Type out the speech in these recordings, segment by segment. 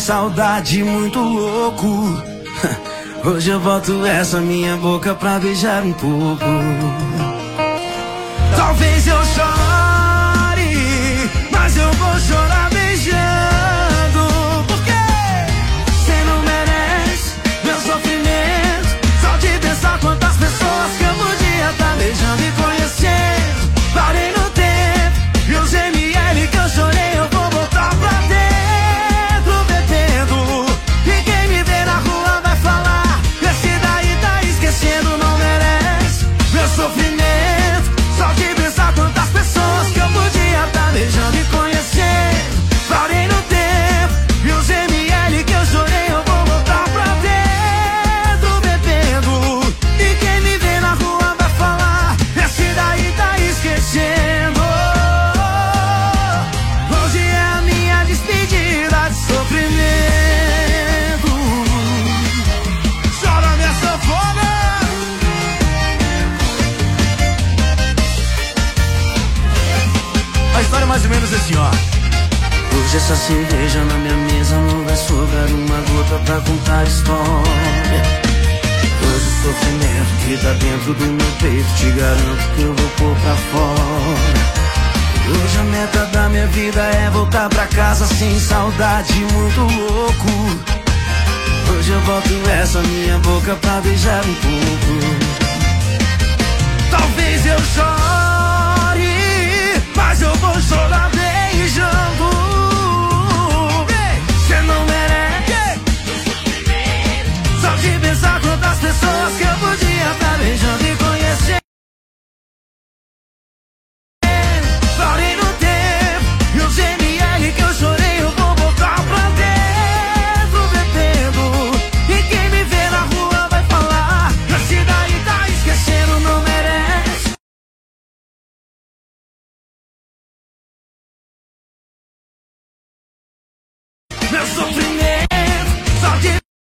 saudade, muito louco. Hoje eu boto essa minha boca pra beijar um pouco. Talvez eu chore, mas eu vou chorar beijando. Porque cê não merece meu sofrimento. Só de pensar quantas pessoas que eu podia tá beijando e conhecendo. Parei no tempo e os ml que eu chorei eu vou botar pra dentro bebendo. E quem me vê na rua vai falar: esse daí tá esquecendo, não merece meu sofrimento. Só de pensar quantas pessoas que eu podia tá beijando e conhecendo. Parei no tempo e os ml que eu chorei eu vou botar pra dentro bebendo. E quem me vê na rua vai falar: esse daí tá esquecendo. Hoje é a minha despedida de sofrimento. Chora minha sanfona. A história é mais ou menos assim, ó. Hoje essa cerveja na minha mesa não vai sobrar uma gota pra contar história. Hoje o sofrimento que tá dentro do meu peito, te garanto que eu vou pôr pra fora. Hoje a meta da minha vida é voltar pra casa sem saudade, muito louco. Hoje eu boto essa minha boca pra beijar um pouco. Talvez eu chore, mas eu vou chorar beijando. Cê não merece. Só de pensar quantas pessoas que eu podia tá beijando e conhecer. Parei no tempo e os ml que eu chorei eu vou botar pra dentro bebendo. E quem me vê na rua vai falar: esse daí tá esquecendo, não merece meu sofrimento. Só de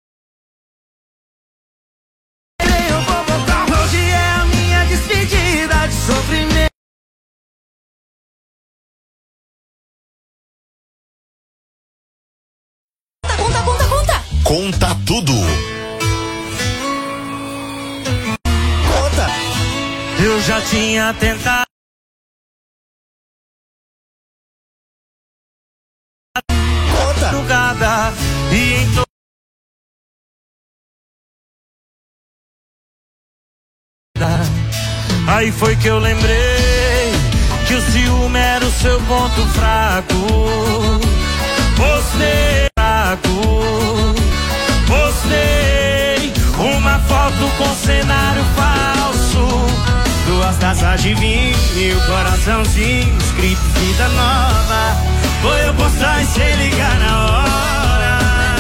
eu vou botar. Hoje é a minha despedida de sofrimento. Conta tudo. Conta. Eu já tinha tentado. Conta. Madrugada e em aí foi que eu lembrei que o ciúme era o seu ponto fraco. Postei uma foto com cenário falso, 2 taças de vinho e o coraçãozinho escrito vida nova. Foi eu postar e sem ligar na hora.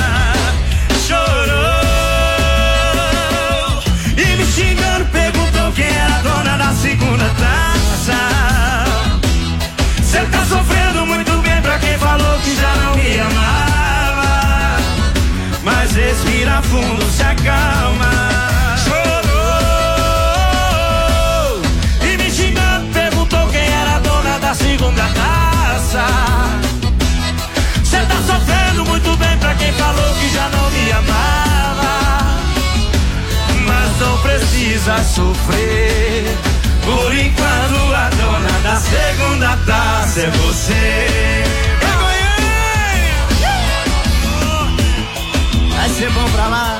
Chorou e me xingando perguntou quem era a dona da segunda taça. Cê tá sofrendo muito bem pra quem falou que já não me amava. Mas respira fundo, se acalma. Chorou e me xingando perguntou quem era a dona da segunda taça. Cê tá sofrendo muito bem pra quem falou que já não me amava. Mas não precisa sofrer, por enquanto a dona da segunda taça é você. Vai ser bom pra lá.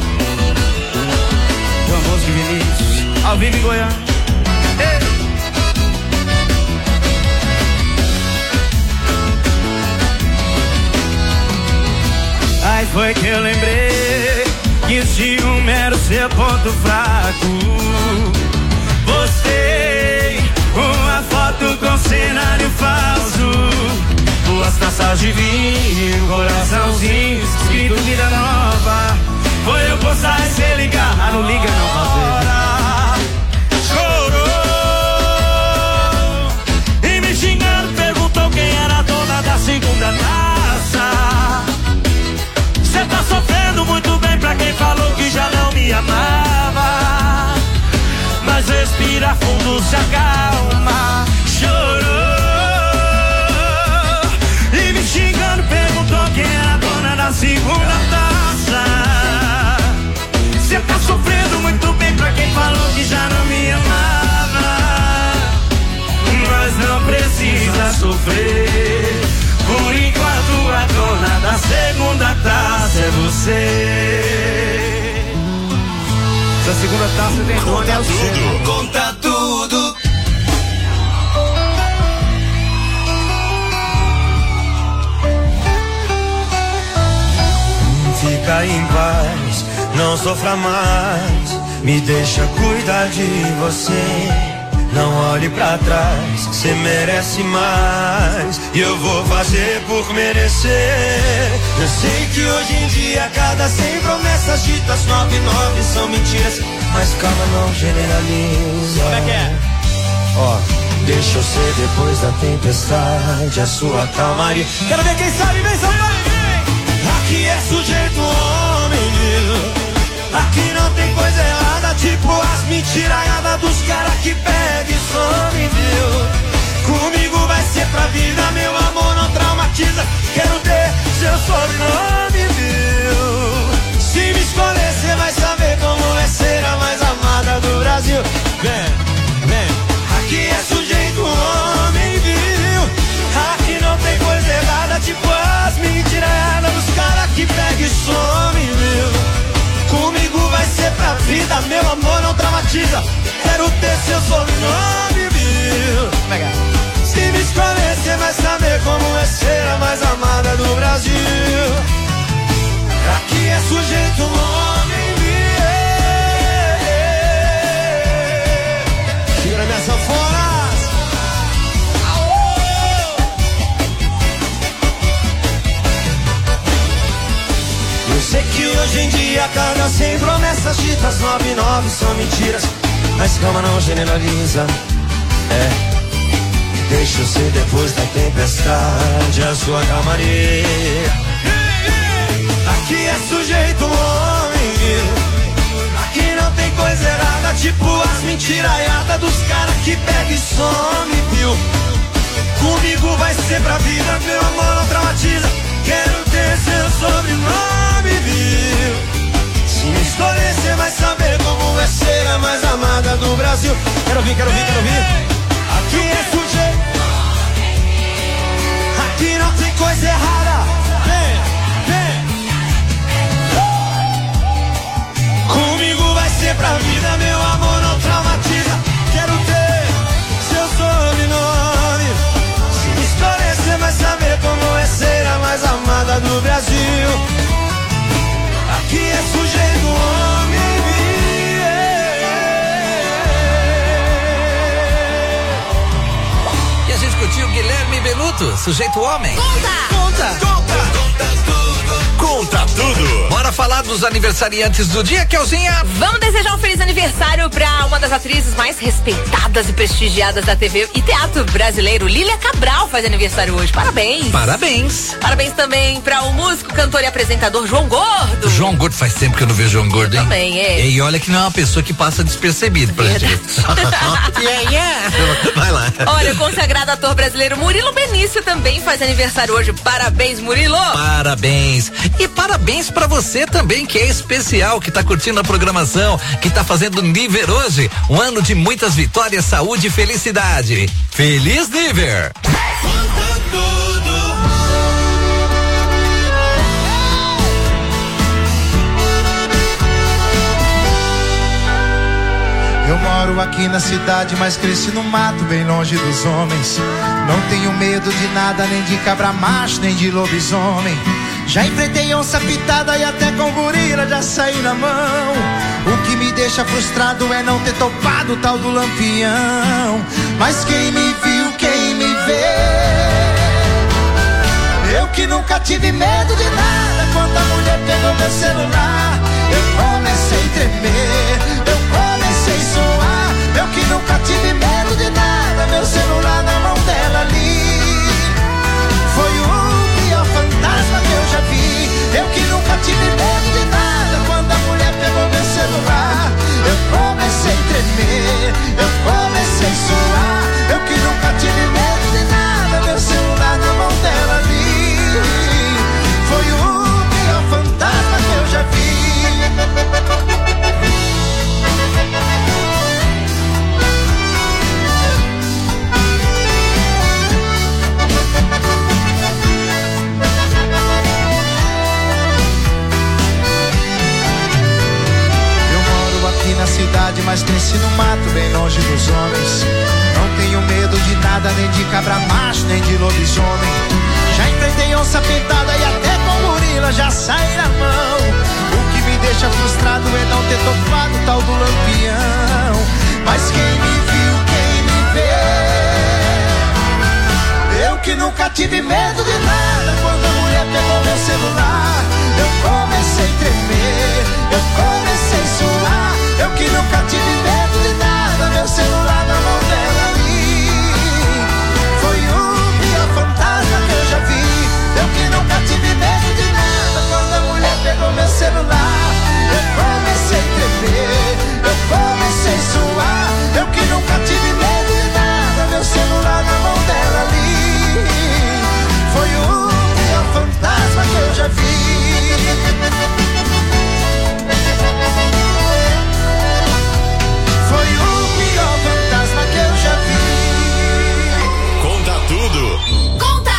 João Bosco e Vinícius, ao vivo em Goiânia. Aí foi que eu lembrei que o ciúme era o seu ponto fraco. Postei uma foto com cenário falso, 2 taças de vinho, coraçãozinho escrito vida nova. Foi eu postar e cê ligar. Ah, não liga não, fazer. Chorou e me xingando perguntou quem era a dona da segunda taça. Cê tá sofrendo muito bem pra quem falou que já não me amava. Mas respira fundo, se acalma. Chorou e me xingando perguntou quem era a dona da segunda nosso vergonha é o seu. Conta tudo. Fica em paz, não sofra mais. Me deixa cuidar de você. Não olhe pra trás, cê merece mais. E eu vou fazer por merecer. Eu sei que hoje em dia cada 100 promessas ditas 99 são mentiras. Mas calma, não generaliza. Como é que é? Ó, deixa eu ser depois da tempestade a sua calmaria. Quero ver quem sabe, vem São Paulo. Aqui é sujeito homem, viu? Aqui não tem coisa errada, tipo as mentiraiadas dos caras que pega e some, viu? Comigo vai ser pra vida, meu amor não traumatiza. Quero ter seu sobrenome, viu? Se me escolher, cê vai saber como é ser a mais amada do Brasil. Vem, vem. Aqui é sujeito homem, viu? Aqui não tem coisa errada, tipo as mentiraiadas dos caras que pega e some, viu? Comigo vai ser pra vida, meu amor não traumatiza. Quero ter seu sobrenome, viu? Se me escolher, cê vai saber como é ser a mais amada do Brasil. Aqui é sujeito homem, viu? Segura minha sanfona. Eu sei que hoje em dia cada 100 promessas ditas 99 são mentiras. Mas calma, não generaliza. É, deixa eu ser depois da tempestade a sua calmaria. Aqui é sujeito homem, viu? Aqui não tem coisa errada, tipo as mentiraiadas dos caras que pega e some, viu? Comigo vai ser pra vida, meu amor não traumatiza. Quero ter seu sobrenome, viu? Se me escolher, cê vai saber como é ser a mais amada do Brasil. Quero ouvir, quero ouvir, quero ouvir. Aqui é sujeito. Aqui não tem coisa errada. Vem, vem. Comigo vai ser pra vida, meu amor não traumatiza. Quero ter seu sobrenome. Se me escolher, cê vai saber como é ser a mais amada do Brasil. Aqui é sujeito homem, E a gente curtiu Guilherme Benuto, sujeito homem. Conta tudo. Bora falar dos aniversariantes do dia, Kelzinha. Vamos desejar um feliz aniversário pra uma das atrizes mais respeitadas e prestigiadas da TV e teatro brasileiro. Lília Cabral faz aniversário hoje. Parabéns. Parabéns. Parabéns também pra o músico, cantor e apresentador João Gordo. João Gordo, faz tempo que eu não vejo João Gordo, hein? Também, é. E olha que não é uma pessoa que passa despercebido pra gente. Vai lá. Olha, o consagrado ator brasileiro Murilo Benício também faz aniversário hoje. Parabéns, Murilo. Parabéns. E parabéns pra você também, que é especial, que tá curtindo a programação, que tá fazendo Niver hoje. Um ano de muitas vitórias, saúde e felicidade. Feliz Niver! Eu moro aqui na cidade, mas cresci no mato, bem longe dos homens. Não tenho medo de nada, nem de cabra macho, nem de lobisomem. Já enfrentei onça pitada e até com gorila já saí na mão. O que me deixa frustrado é não ter topado o tal do lampião. Mas quem me viu, quem me vê, eu que nunca tive medo de nada. Quando a mulher pegou meu celular, eu comecei a tremer, eu comecei a suar. Eu que nunca tive medo de nada, meu celular na mão dela ali. Foi o pior fantasma que eu já vi. Eu que nunca tive medo de nada. Quando a mulher pegou meu celular, eu comecei a tremer, eu comecei a suar. Eu que nunca tive medo de nada, meu celular na mão dela ali. Foi o cidade, mas cresci no mato, bem longe dos homens. Não tenho medo de nada, nem de cabra macho, nem de lobisomem. Já enfrentei onça pintada e até com gorila já saí na mão. O que me deixa frustrado é não ter topado tal do lampião. Mas quem me viu, quem me vê, eu que nunca tive medo de nada. Quando a mulher pegou meu celular, eu comecei a tremer, eu comecei a suar. Eu que nunca tive medo de nada, meu celular na mão dela ali. Foi o pior fantasma que eu já vi. Eu que nunca tive medo de nada. Quando a mulher pegou meu celular, eu comecei a tremer, eu comecei a suar. Eu que nunca tive medo de nada, meu celular na mão dela ali. Foi o pior fantasma que eu já vi. Foi o pior fantasma que eu já vi. Conta tudo. Conta!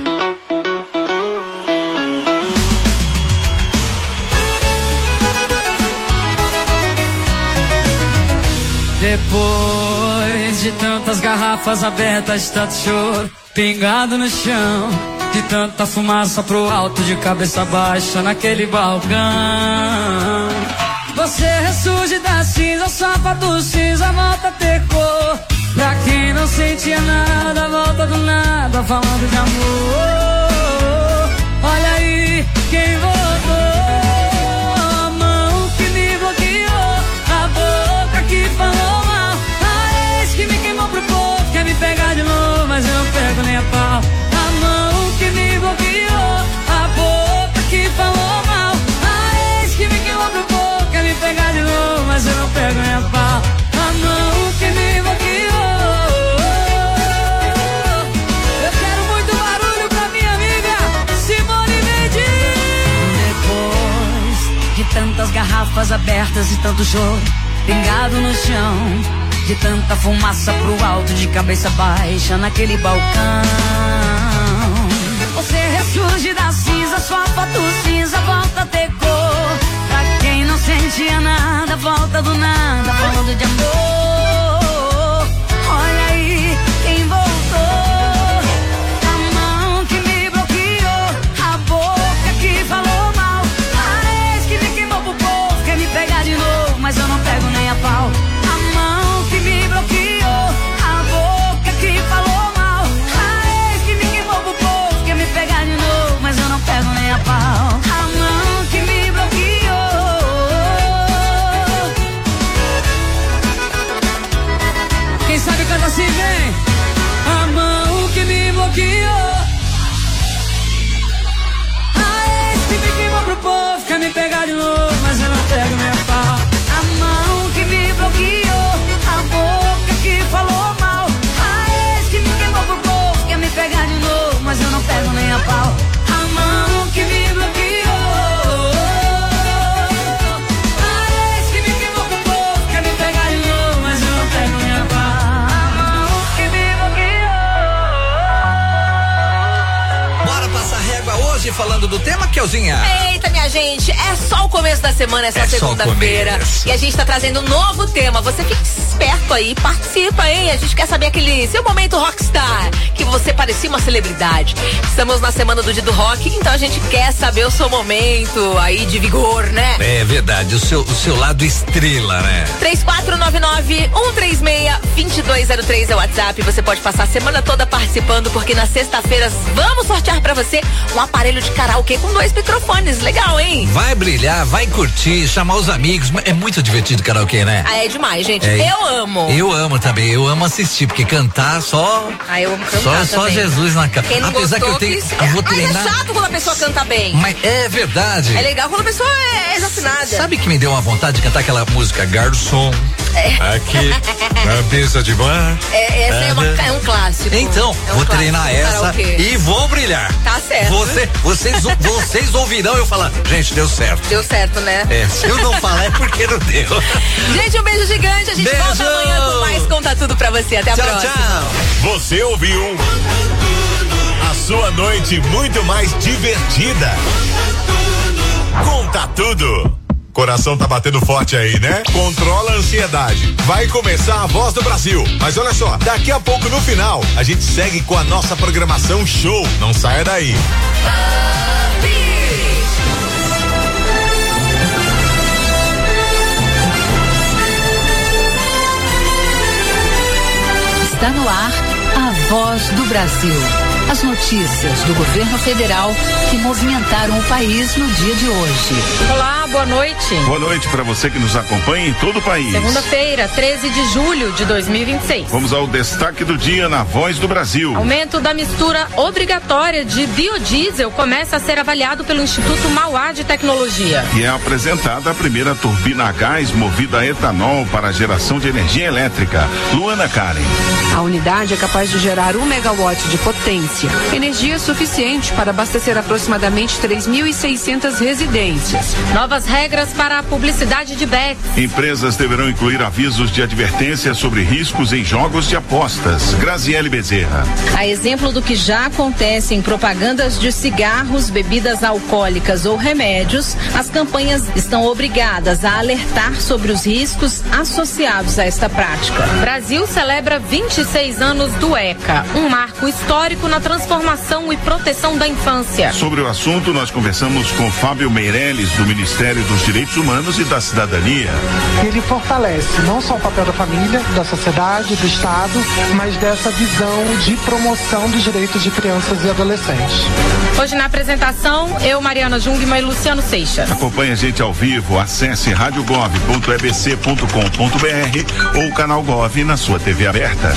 Depois de tantas garrafas abertas, tanto choro pingado no chão, de tanta fumaça pro alto, de cabeça baixa naquele balcão, você ressurge da cinza, só do cinza volta a ter cor. Pra quem não sentia nada, volta do nada, falando de amor. Olha aí quem voltou, a mão que me bloqueou, a boca que falou mal, a ex que me queimou pro povo, quer me pegar de novo, mas eu não pego nem a pau. A mão que me bloqueou, a boca que falou mal, a ex que me queimou pro povo, quer me pegar de novo, mas eu não pego nem a pau. A mão que me bloqueou. Eu quero muito barulho pra minha amiga Simone Mendes. Depois de tantas garrafas abertas e tanto choro pingado no chão, de tanta fumaça pro alto, de cabeça baixa naquele balcão, você ressurge da cinza, sua foto cinza volta a ter cor. Pra quem não sentia nada, volta do nada, falando de amor. Olha aí quem voltou, a mão que me bloqueou, a boca que falou mal, a ex que me queimou pro povo, quer me pegar de novo, mas eu não pego nem a pau. A mão que me bloqueou, a boca que falou mal, a ex que me queimou pro povo, quer me pegar de novo, mas eu não pego nem a pau. A mão que me bloqueou. Quem sabe canta assim, vem. A mão que me bloqueou, a ex que me queimou pro povo, quer me pegar de novo, mas eu não pego nem a pau. A mão que me bloqueou, a boca que falou mal, a ex que me queimou pro povo, quer me pegar de novo, mas eu não pego nem a pau. A mão que me bloqueou, a ex que me queimou pro povo, quer me pegar de novo, mas eu não pego nem a pau. A mão que me bloqueou. Bora passar régua hoje falando do tema, Kelzinha. Eita, minha gente, é só o começo da semana, é só É só o segunda-feira. começo. E a gente tá trazendo um novo tema. Você fica esperto aí, participa, hein? A gente quer saber aquele seu momento rockstar, que você parecia uma celebridade. Estamos na semana do Dia do Rock, então a gente quer saber o seu momento aí de vigor, né? É verdade, o seu lado estrela, né? 3499-136-2203 é o WhatsApp. Você pode passar a semana toda participando, porque na sexta-feira vamos sortear pra você um aparelho de karaokê com 2 microfones. Legal, hein? Vai brilhar, vai curtir, chamar os amigos. É muito divertido karaokê, né? Ah, é demais, gente. É. Eu amo. Eu amo também, eu amo assistir, porque cantar só. Ah, eu amo cantar Só também. Jesus na cara. Quem não Apesar gostou, que eu tenho. que... Eu vou Mas treinar. é chato quando a pessoa canta bem. Mas é verdade. É legal quando a pessoa é desafinada. Sabe que me deu uma vontade de cantar aquela música Garçom? Aqui na mesa de bar. Essa é um clássico. Então, É um vou clássico treinar do essa karaokê. e vou brilhar. Tá certo. Vocês ouvirão eu falar, gente, deu certo. Deu certo, né? É, se eu não falar é porque não deu. Gente, um beijo gigante. A gente Beijo. volta amanhã com mais Conta Tudo pra você. Até a Tchau, próxima. tchau. Você ouviu a sua noite muito mais divertida. Conta tudo. Coração tá batendo forte aí, né? Controla a ansiedade. Vai começar a Voz do Brasil. Mas olha só, daqui a pouco no final, a gente segue com a nossa programação show. Não saia daí. Está no ar a Voz do Brasil. As notícias do governo federal que movimentaram o país no dia de hoje. Olá, boa noite. Boa noite para você que nos acompanha em todo o país. Segunda-feira, 13 de julho de 2026. Vamos ao destaque do dia na Voz do Brasil. Aumento da mistura obrigatória de biodiesel começa a ser avaliado pelo Instituto Mauá de Tecnologia. E é apresentada a primeira turbina a gás movida a etanol para a geração de energia elétrica. Luana Karen. A unidade é capaz de gerar 1 megawatt de potência. Energia suficiente para abastecer aproximadamente 3.600 residências. Novas regras para a publicidade de bets. Empresas deverão incluir avisos de advertência sobre riscos em jogos de apostas. Graziele Bezerra. A exemplo do que já acontece em propagandas de cigarros, bebidas alcoólicas ou remédios, as campanhas estão obrigadas a alertar sobre os riscos associados a esta prática. Brasil celebra 26 anos do ECA, um marco histórico na transformação e proteção da infância. Sobre o assunto, nós conversamos com Fábio Meirelles, do Ministério dos Direitos Humanos e da Cidadania. Ele fortalece não só o papel da família, da sociedade, do Estado, mas dessa visão de promoção dos direitos de crianças e adolescentes. Hoje na apresentação, eu, Mariana Jungmann e Luciano Seixas. Acompanhe a gente ao vivo, acesse radiogov.ebc.com.br ou o canal Gov na sua TV aberta.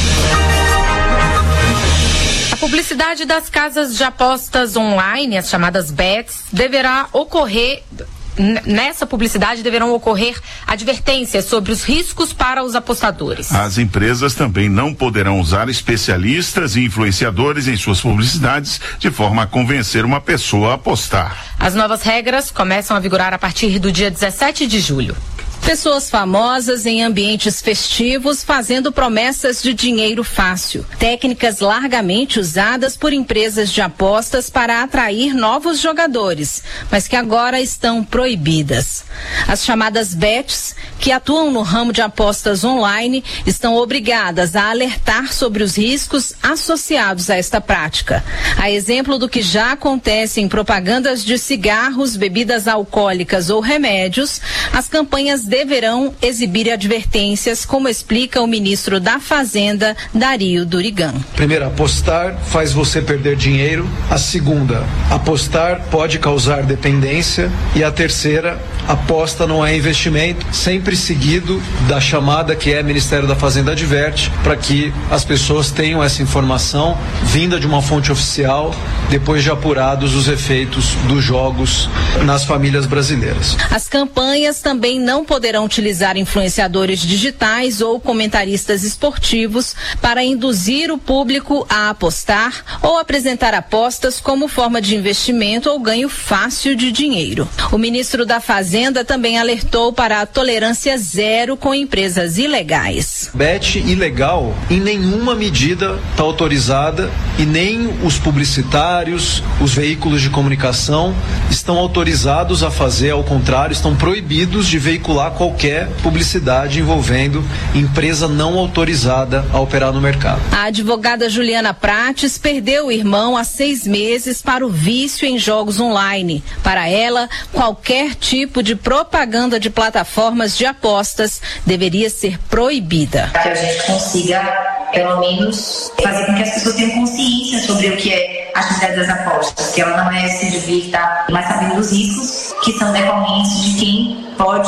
A publicidade das casas de apostas online, as chamadas bets, deverá ocorrer. Nessa publicidade deverão ocorrer advertências sobre os riscos para os apostadores. As empresas também não poderão usar especialistas e influenciadores em suas publicidades de forma a convencer uma pessoa a apostar. As novas regras começam a vigorar a partir do dia 17 de julho. Pessoas famosas em ambientes festivos fazendo promessas de dinheiro fácil. Técnicas largamente usadas por empresas de apostas para atrair novos jogadores, mas que agora estão proibidas. As chamadas bets, que atuam no ramo de apostas online, estão obrigadas a alertar sobre os riscos associados a esta prática. A exemplo do que já acontece em propagandas de cigarros, bebidas alcoólicas ou remédios, as campanhas deverão exibir advertências, como explica o ministro da Fazenda, Dario Durigan. Primeiro, apostar faz você perder dinheiro. A segunda, apostar pode causar dependência. E a terceira, aposta não é investimento, sempre seguido da chamada que é Ministério da Fazenda adverte, para que as pessoas tenham essa informação vinda de uma fonte oficial, depois de apurados os efeitos dos jogos nas famílias brasileiras. As campanhas também não poderão utilizar influenciadores digitais ou comentaristas esportivos para induzir o público a apostar ou apresentar apostas como forma de investimento ou ganho fácil de dinheiro. O ministro da Fazenda também alertou para a tolerância zero com empresas ilegais. Bet ilegal em nenhuma medida está autorizada e nem os publicitários, os veículos de comunicação estão autorizados a fazer, ao contrário, estão proibidos de veicular qualquer publicidade envolvendo empresa não autorizada a operar no mercado. A advogada Juliana Prates perdeu o irmão há 6 meses para o vício em jogos online. Para ela, qualquer tipo de propaganda de plataformas de apostas deveria ser proibida. Que a gente consiga, pelo menos, fazer com que as pessoas tenham consciência sobre o que é a atividade das apostas, que ela não é se devia estar mais sabendo dos riscos que são decorrentes de quem pode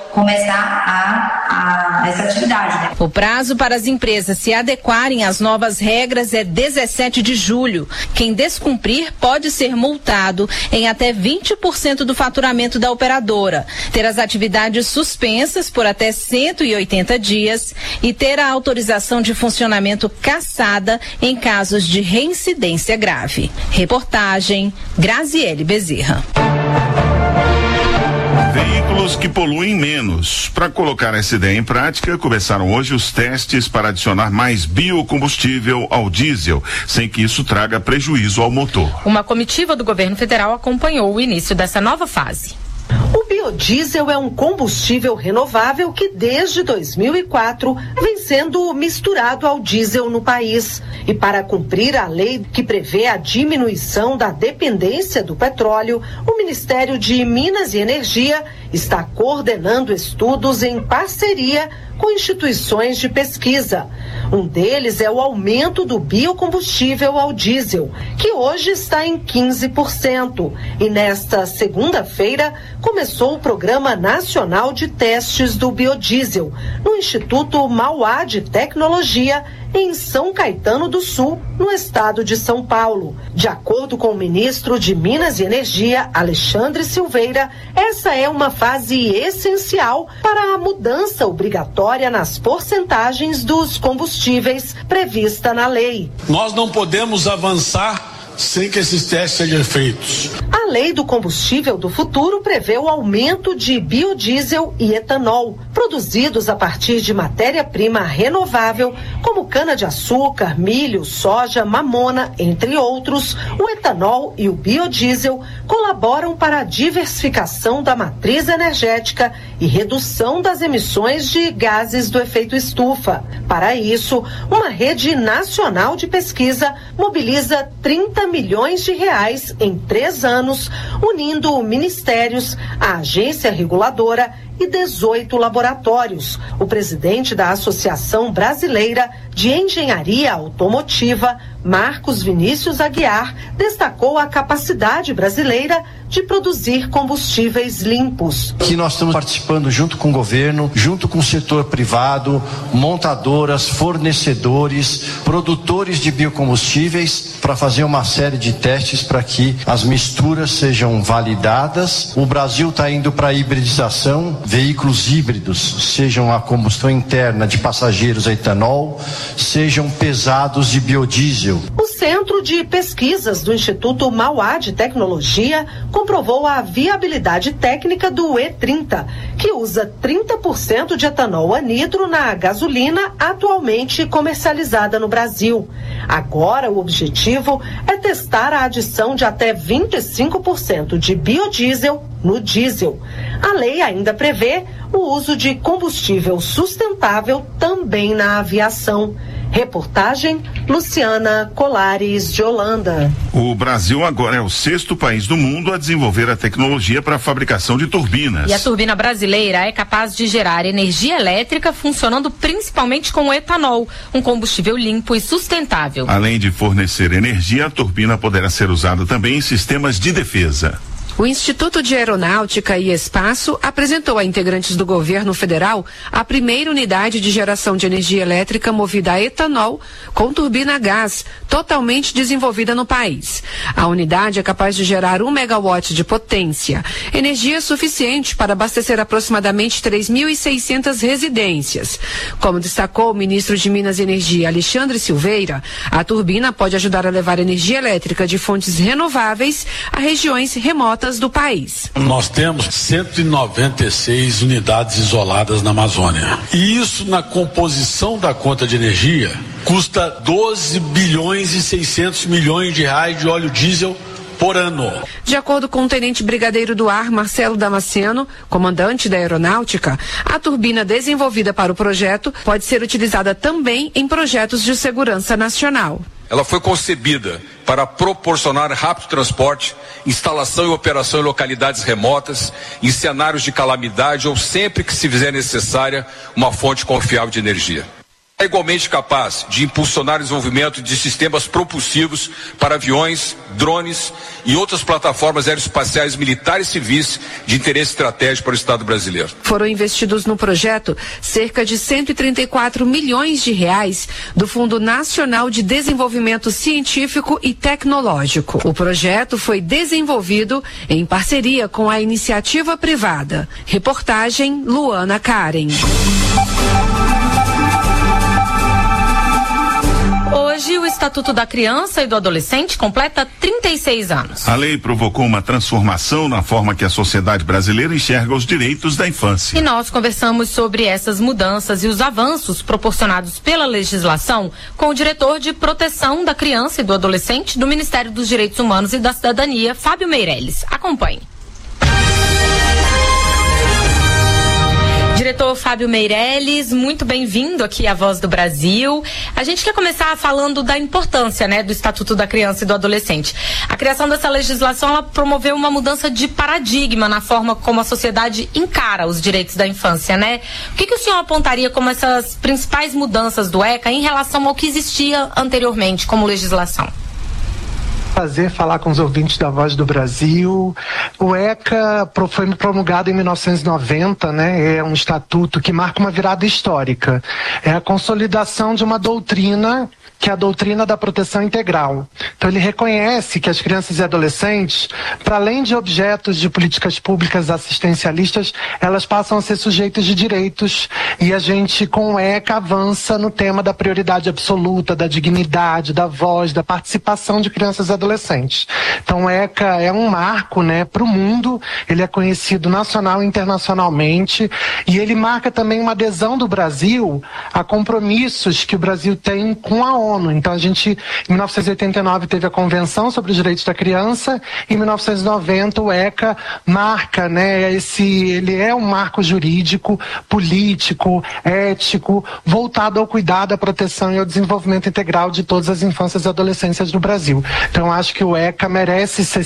começar essa atividade, né? O prazo para as empresas se adequarem às novas regras é 17 de julho. Quem descumprir pode ser multado em até 20% do faturamento da operadora, ter as atividades suspensas por até 180 dias e ter a autorização de funcionamento cassada em casos de reincidência grave. Reportagem Graziele Bezerra. Veículos que poluem menos. Para colocar essa ideia em prática, começaram hoje os testes para adicionar mais biocombustível ao diesel, sem que isso traga prejuízo ao motor. Uma comitiva do governo federal acompanhou o início dessa nova fase. O biodiesel é um combustível renovável que desde 2004 vem sendo misturado ao diesel no país. E para cumprir a lei que prevê a diminuição da dependência do petróleo, o Ministério de Minas e Energia está coordenando estudos em parceria com instituições de pesquisa. Um deles é o aumento do biocombustível ao diesel, que hoje está em 15%. E nesta segunda-feira começou o Programa Nacional de Testes do Biodiesel, no Instituto Mauá de Tecnologia, em São Caetano do Sul, no estado de São Paulo. De acordo com o ministro de Minas e Energia, Alexandre Silveira, essa é uma fase essencial para a mudança obrigatória nas porcentagens dos combustíveis prevista na lei. Nós não podemos avançar sem que esses testes sejam feitos. A lei do combustível do futuro prevê o aumento de biodiesel e etanol, produzidos a partir de matéria-prima renovável, como cana-de-açúcar, milho, soja, mamona, entre outros. O etanol e o biodiesel colaboram para a diversificação da matriz energética e redução das emissões de gases do efeito estufa. Para isso, uma rede nacional de pesquisa mobiliza 30 milhões de reais em 3 anos, unindo ministérios, a agência reguladora e 18 laboratórios. O presidente da Associação Brasileira de Engenharia Automotiva, Marcos Vinícius Aguiar, destacou a capacidade brasileira de produzir combustíveis limpos. Que nós estamos participando junto com o governo, junto com o setor privado, montadoras, fornecedores, produtores de biocombustíveis, para fazer uma série de testes para que as misturas sejam validadas. O Brasil está indo para a hibridização, veículos híbridos, sejam a combustão interna de passageiros a etanol, sejam pesados de biodiesel. O Centro de Pesquisas do Instituto Mauá de Tecnologia comprovou a viabilidade técnica do E30, que usa 30% de etanol anidro na gasolina atualmente comercializada no Brasil. Agora, o objetivo é testar a adição de até 25% de biodiesel no diesel. A lei ainda prevê o uso de combustível sustentável também na aviação. Reportagem Luciana Colares de Holanda. O Brasil agora é o 6º país do mundo a desenvolver a tecnologia para a fabricação de turbinas. E a turbina brasileira é capaz de gerar energia elétrica funcionando principalmente com etanol, um combustível limpo e sustentável. Além de fornecer energia, a turbina poderá ser usada também em sistemas de defesa. O Instituto de Aeronáutica e Espaço apresentou a integrantes do governo federal a primeira unidade de geração de energia elétrica movida a etanol com turbina a gás, totalmente desenvolvida no país. A unidade é capaz de gerar 1 megawatt de potência, energia suficiente para abastecer aproximadamente 3.600 residências. Como destacou o ministro de Minas e Energia, Alexandre Silveira, a turbina pode ajudar a levar energia elétrica de fontes renováveis a regiões remotas do país. Nós temos 196 unidades isoladas na Amazônia. E isso, na composição da conta de energia, custa 12 bilhões e 600 milhões de reais de óleo diesel por ano. De acordo com o tenente brigadeiro do ar, Marcelo Damasceno, comandante da aeronáutica, a turbina desenvolvida para o projeto pode ser utilizada também em projetos de segurança nacional. Ela foi concebida para proporcionar rápido transporte, instalação e operação em localidades remotas, em cenários de calamidade ou sempre que se fizer necessária uma fonte confiável de energia. É igualmente capaz de impulsionar o desenvolvimento de sistemas propulsivos para aviões, drones e outras plataformas aeroespaciais militares e civis de interesse estratégico para o Estado brasileiro. Foram investidos no projeto cerca de 134 milhões de reais do Fundo Nacional de Desenvolvimento Científico e Tecnológico. O projeto foi desenvolvido em parceria com a iniciativa privada. Reportagem Luana Karen. Hoje, o Estatuto da Criança e do Adolescente completa 36 anos. A lei provocou uma transformação na forma que a sociedade brasileira enxerga os direitos da infância. E nós conversamos sobre essas mudanças e os avanços proporcionados pela legislação com o diretor de Proteção da Criança e do Adolescente do Ministério dos Direitos Humanos e da Cidadania, Fábio Meirelles. Acompanhe. diretor Fábio Meirelles, muito bem-vindo aqui à Voz do Brasil. A gente quer começar falando da importância, né, do Estatuto da Criança e do Adolescente. A criação dessa legislação, ela promoveu uma mudança de paradigma na forma como a sociedade encara os direitos da infância, né? O que o senhor apontaria como essas principais mudanças do ECA em relação ao que existia anteriormente como legislação? Prazer falar com os ouvintes da Voz do Brasil. O ECA foi promulgado em 1990, né? É um estatuto que marca uma virada histórica. É a consolidação de uma doutrina, que é a doutrina da proteção integral. Então ele reconhece que as crianças e adolescentes, para além de objetos de políticas públicas assistencialistas, elas passam a ser sujeitos de direitos, e a gente com o ECA avança no tema da prioridade absoluta, da dignidade, da voz, da participação de crianças e adolescentes. Então o ECA é um marco, né, para o mundo. Ele é conhecido nacional e internacionalmente, e ele marca também uma adesão do Brasil a compromissos que o Brasil tem com a ONU. Então a gente, em 1989, teve a Convenção sobre os Direitos da Criança, e em 1990 o ECA marca, né, ele é um marco jurídico, político, ético, voltado ao cuidado, à proteção e ao desenvolvimento integral de todas as infâncias e adolescências do Brasil. Então acho que o ECA merece ser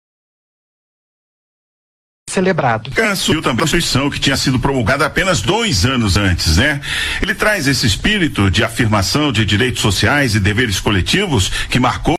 celebrado. Surgiu também a Constituição, que tinha sido promulgada apenas 2 anos antes, né? Ele traz esse espírito de afirmação de direitos sociais e deveres coletivos que marcou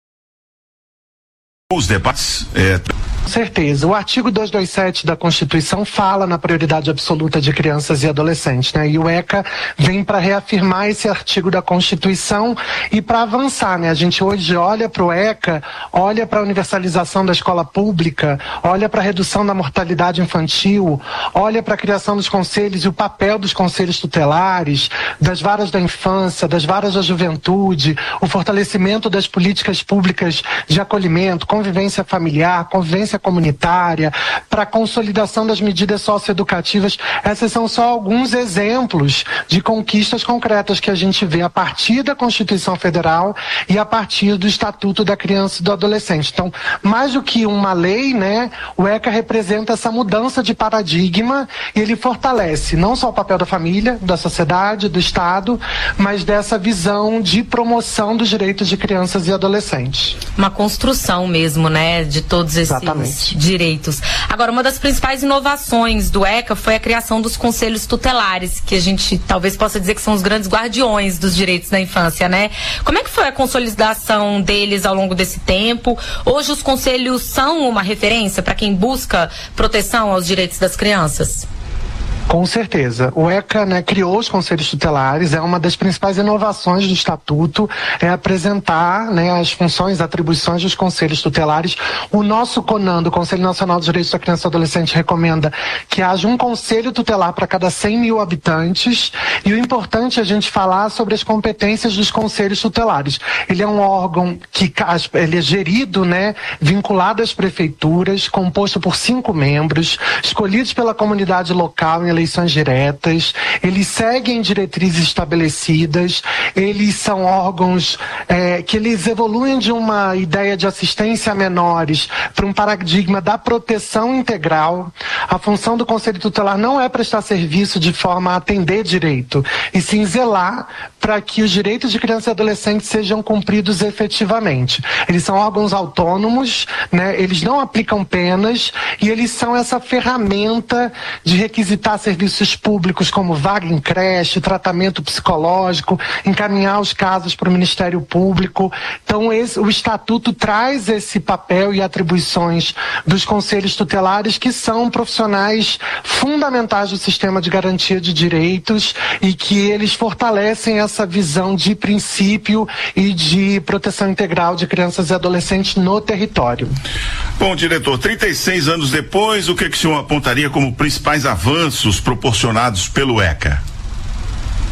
os debates. Com certeza. O artigo 227 da Constituição fala na prioridade absoluta de crianças e adolescentes, né? E o ECA vem para reafirmar esse artigo da Constituição e para avançar, né? A gente hoje olha para o ECA, olha para a universalização da escola pública, olha para a redução da mortalidade infantil, olha para a criação dos conselhos e o papel dos conselhos tutelares, das varas da infância, das varas da juventude, o fortalecimento das políticas públicas de acolhimento, convivência familiar, convivência comunitária, para a consolidação das medidas socioeducativas. Esses são só alguns exemplos de conquistas concretas que a gente vê a partir da Constituição Federal e a partir do Estatuto da Criança e do Adolescente. Então, mais do que uma lei, né, o ECA representa essa mudança de paradigma, e ele fortalece não só o papel da família, da sociedade, do Estado, mas dessa visão de promoção dos direitos de crianças e adolescentes. Uma construção mesmo, né, de todos esses direitos. Agora, uma das principais inovações do ECA foi a criação dos conselhos tutelares, que a gente talvez possa dizer que são os grandes guardiões dos direitos da infância, né? Como é que foi a consolidação deles ao longo desse tempo? Hoje os conselhos são uma referência para quem busca proteção aos direitos das crianças? Com certeza. O ECA, né, criou os conselhos tutelares. É uma das principais inovações do Estatuto, é apresentar, né, as funções, atribuições dos conselhos tutelares. O nosso CONAN, o Conselho Nacional dos Direitos da Criança e do Adolescente, recomenda que haja um conselho tutelar para cada 100 mil habitantes. E o importante é a gente falar sobre as competências dos conselhos tutelares. Ele é um órgão que ele é gerido, né, vinculado às prefeituras, composto por 5 membros, escolhidos pela comunidade local em eleições diretas. Eles seguem diretrizes estabelecidas. Eles são órgãos que eles evoluem de uma ideia de assistência a menores para um paradigma da proteção integral. A função do Conselho Tutelar não é prestar serviço de forma a atender direito, e sim zelar para que os direitos de crianças e adolescentes sejam cumpridos efetivamente. Eles são órgãos autônomos, né? Eles não aplicam penas, e eles são essa ferramenta de requisitar serviços públicos como vaga em creche, tratamento psicológico, encaminhar os casos para o Ministério Público. Então o Estatuto traz esse papel e atribuições dos conselhos tutelares, que são profissionais fundamentais do sistema de garantia de direitos, e que eles fortalecem essa visão de princípio e de proteção integral de crianças e adolescentes no território. Bom, diretor, 36 anos depois, o que o senhor apontaria como principais avanços proporcionados pelo ECA?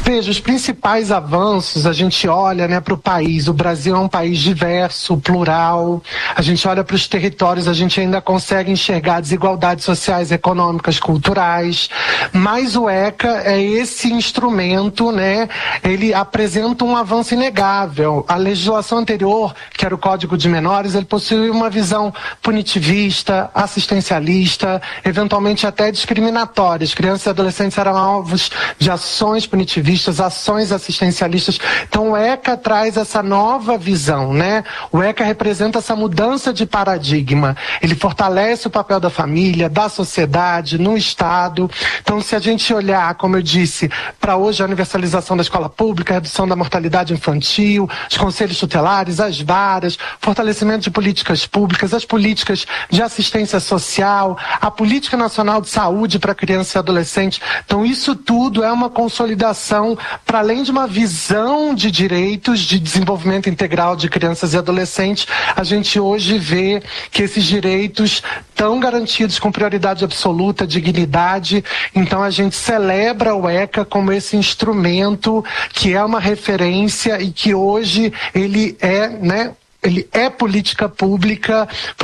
Veja, os principais avanços, a gente olha, né, para o país. O Brasil é um país diverso, plural. A gente olha para os territórios, a gente ainda consegue enxergar desigualdades sociais, econômicas, culturais. Mas o ECA é esse instrumento, né? Ele apresenta um avanço inegável. A legislação anterior, que era o Código de Menores, ele possui uma visão punitivista, assistencialista, eventualmente até discriminatórias. Crianças e adolescentes eram alvos de ações punitivistas, ações assistencialistas. Então o ECA traz essa nova visão, né? O ECA representa essa mudança de paradigma. Ele fortalece o papel da família, da sociedade, no Estado. Então, se a gente olhar, como eu disse, para hoje a universalização da escola pública, a redução da mortalidade infantil, os conselhos tutelares, as varas, fortalecimento de políticas públicas, as políticas de assistência social, a política nacional de saúde para criança e adolescente. Então, isso tudo é uma consolidação para além de uma visão de direitos de desenvolvimento integral de crianças e adolescentes. A gente hoje vê que esses direitos estão garantidos com prioridade absoluta, dignidade. Então a gente celebra o ECA como esse instrumento que é uma referência e que hoje ele é, né? Ele é política pública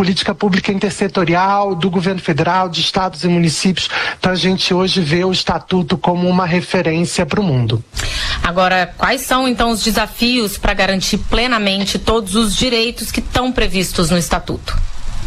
intersetorial do governo federal, de estados e municípios. Então a gente hoje vê o Estatuto como uma referência para o mundo. Agora, quais são então os desafios para garantir plenamente todos os direitos que estão previstos no Estatuto?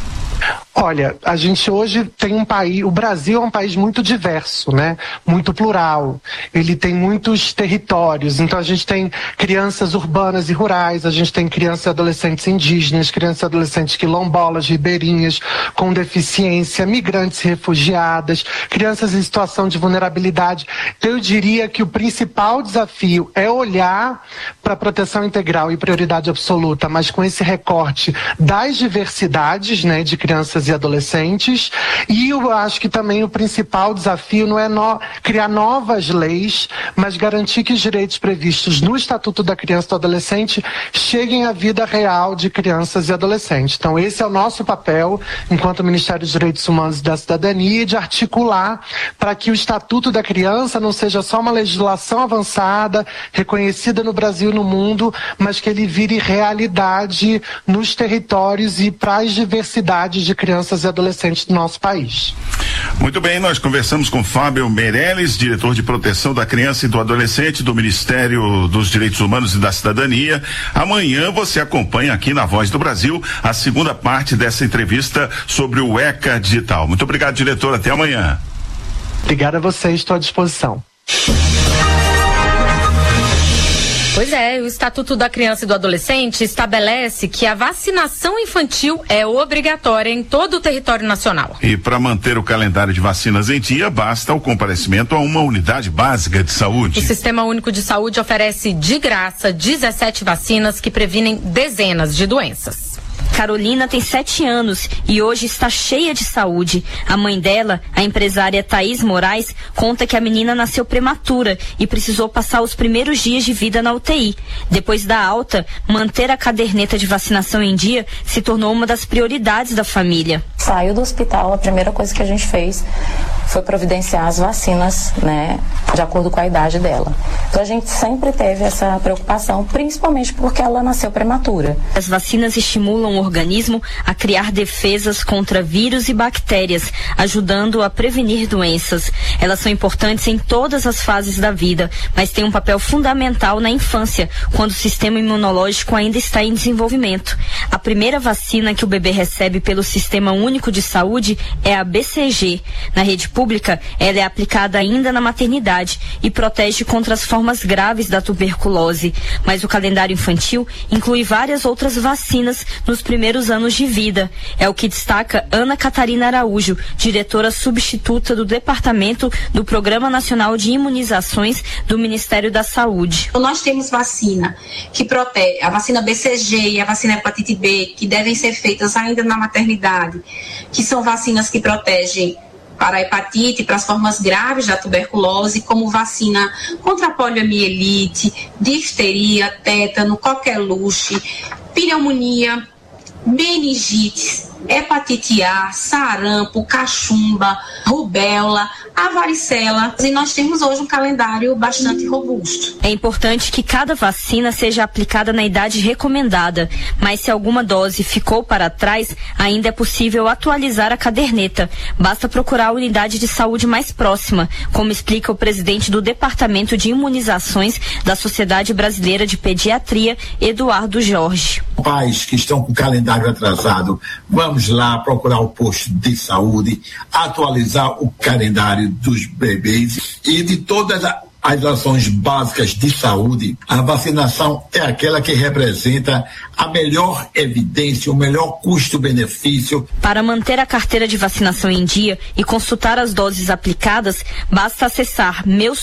Olha, a gente hoje tem um país, o Brasil é um país muito diverso, né? Muito plural. Ele tem muitos territórios, então a gente tem crianças urbanas e rurais, a gente tem crianças e adolescentes indígenas, crianças e adolescentes quilombolas, ribeirinhas, com deficiência, migrantes e refugiadas, crianças em situação de vulnerabilidade. Eu diria que o principal desafio é olhar para a proteção integral e prioridade absoluta, mas com esse recorte das diversidades, né, de crianças e adolescentes. E eu acho que também o principal desafio não é criar novas leis, mas garantir que os direitos previstos no Estatuto da Criança e do Adolescente cheguem à vida real de crianças e adolescentes. Então esse é o nosso papel enquanto Ministério dos Direitos Humanos e da Cidadania, de articular para que o Estatuto da Criança não seja só uma legislação avançada, reconhecida no Brasil e no mundo, mas que ele vire realidade nos territórios e para as diversidades de crianças e adolescentes do nosso país. Muito bem, nós conversamos com Fábio Meirelles, diretor de proteção da criança e do adolescente do Ministério dos Direitos Humanos e da Cidadania. Amanhã você acompanha aqui na Voz do Brasil a segunda parte dessa entrevista sobre o ECA Digital. Muito obrigado, diretor, até amanhã. Obrigado a vocês, estou à disposição. Pois é, o Estatuto da Criança e do Adolescente estabelece que a vacinação infantil é obrigatória em todo o território nacional. E para manter o calendário de vacinas em dia, basta o comparecimento a uma unidade básica de saúde. O Sistema Único de Saúde oferece de graça 17 vacinas que previnem dezenas de doenças. Carolina tem 7 anos e hoje está cheia de saúde. A mãe dela, a empresária Thaís Moraes, conta que a menina nasceu prematura e precisou passar os primeiros dias de vida na UTI. Depois da alta, manter a caderneta de vacinação em dia se tornou uma das prioridades da família. Saiu do hospital, a primeira coisa que a gente fez foi providenciar as vacinas, né, de acordo com a idade dela. Então a gente sempre teve essa preocupação, principalmente porque ela nasceu prematura. As vacinas estimulam o organismo a criar defesas contra vírus e bactérias, ajudando a prevenir doenças. Elas são importantes em todas as fases da vida, mas têm um papel fundamental na infância, quando o sistema imunológico ainda está em desenvolvimento. A primeira vacina que o bebê recebe pelo Sistema Único de Saúde é a BCG. Na rede pública, ela é aplicada ainda na maternidade e protege contra as formas graves da tuberculose. Mas o calendário infantil inclui várias outras vacinas nos primeiros anos de vida. É o que destaca Ana Catarina Araújo, diretora substituta do Departamento do Programa Nacional de Imunizações do Ministério da Saúde. Nós temos vacina que protege, a vacina BCG e a vacina hepatite B, que devem ser feitas ainda na maternidade, que são vacinas que protegem para a hepatite, para as formas graves da tuberculose, como vacina contra a poliomielite, difteria, tétano, coqueluche, pneumonia, meningite, hepatite A, sarampo, cachumba, rubéola, a varicela. E nós temos hoje um calendário bastante robusto. É importante que cada vacina seja aplicada na idade recomendada, mas se alguma dose ficou para trás, ainda é possível atualizar a caderneta. Basta procurar a unidade de saúde mais próxima, como explica o presidente do Departamento de Imunizações da Sociedade Brasileira de Pediatria, Eduardo Jorge. Pais que estão com o calendário atrasado, vamos lá procurar o posto de saúde, atualizar o calendário dos bebês e de todas as ações básicas de saúde. A vacinação é aquela que representa a melhor evidência, o melhor custo-benefício. Para manter a carteira de vacinação em dia e consultar as doses aplicadas, basta acessar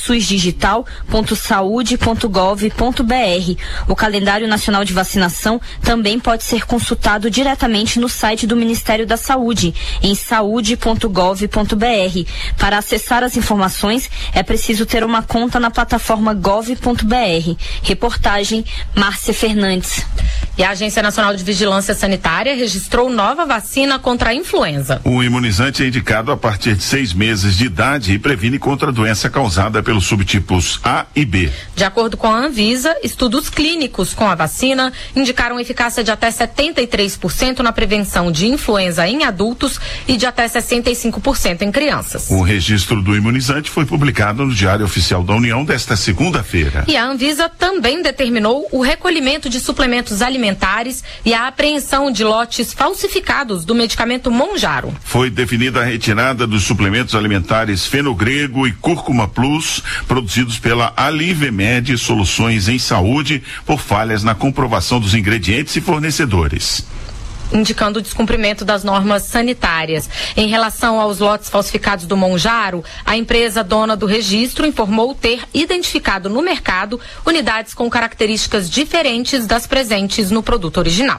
meususdigital.saude.gov.br. O calendário nacional de vacinação também pode ser consultado diretamente no site do Ministério da Saúde, em saude.gov.br. Para acessar as informações, é preciso ter uma conta na plataforma gov.br. Reportagem Márcia Fernandes. E a Agência Nacional de Vigilância Sanitária registrou nova vacina contra a influenza. O imunizante é indicado a partir de 6 meses de idade e previne contra a doença causada pelos subtipos A e B. De acordo com a Anvisa, estudos clínicos com a vacina indicaram eficácia de até 73% na prevenção de influenza em adultos e de até 65% em crianças. O registro do imunizante foi publicado no Diário Oficial da União desta segunda-feira. E a Anvisa também determinou o recolhimento de suplementos alimentares e a apreensão de lotes falsificados do medicamento Monjaro. Foi definida a retirada dos suplementos alimentares Fenogrego e Cúrcuma Plus, produzidos pela Alivemed Soluções em Saúde, por falhas na comprovação dos ingredientes e fornecedores, indicando o descumprimento das normas sanitárias. Em relação aos lotes falsificados do Monjaro, a empresa dona do registro informou ter identificado no mercado unidades com características diferentes das presentes no produto original.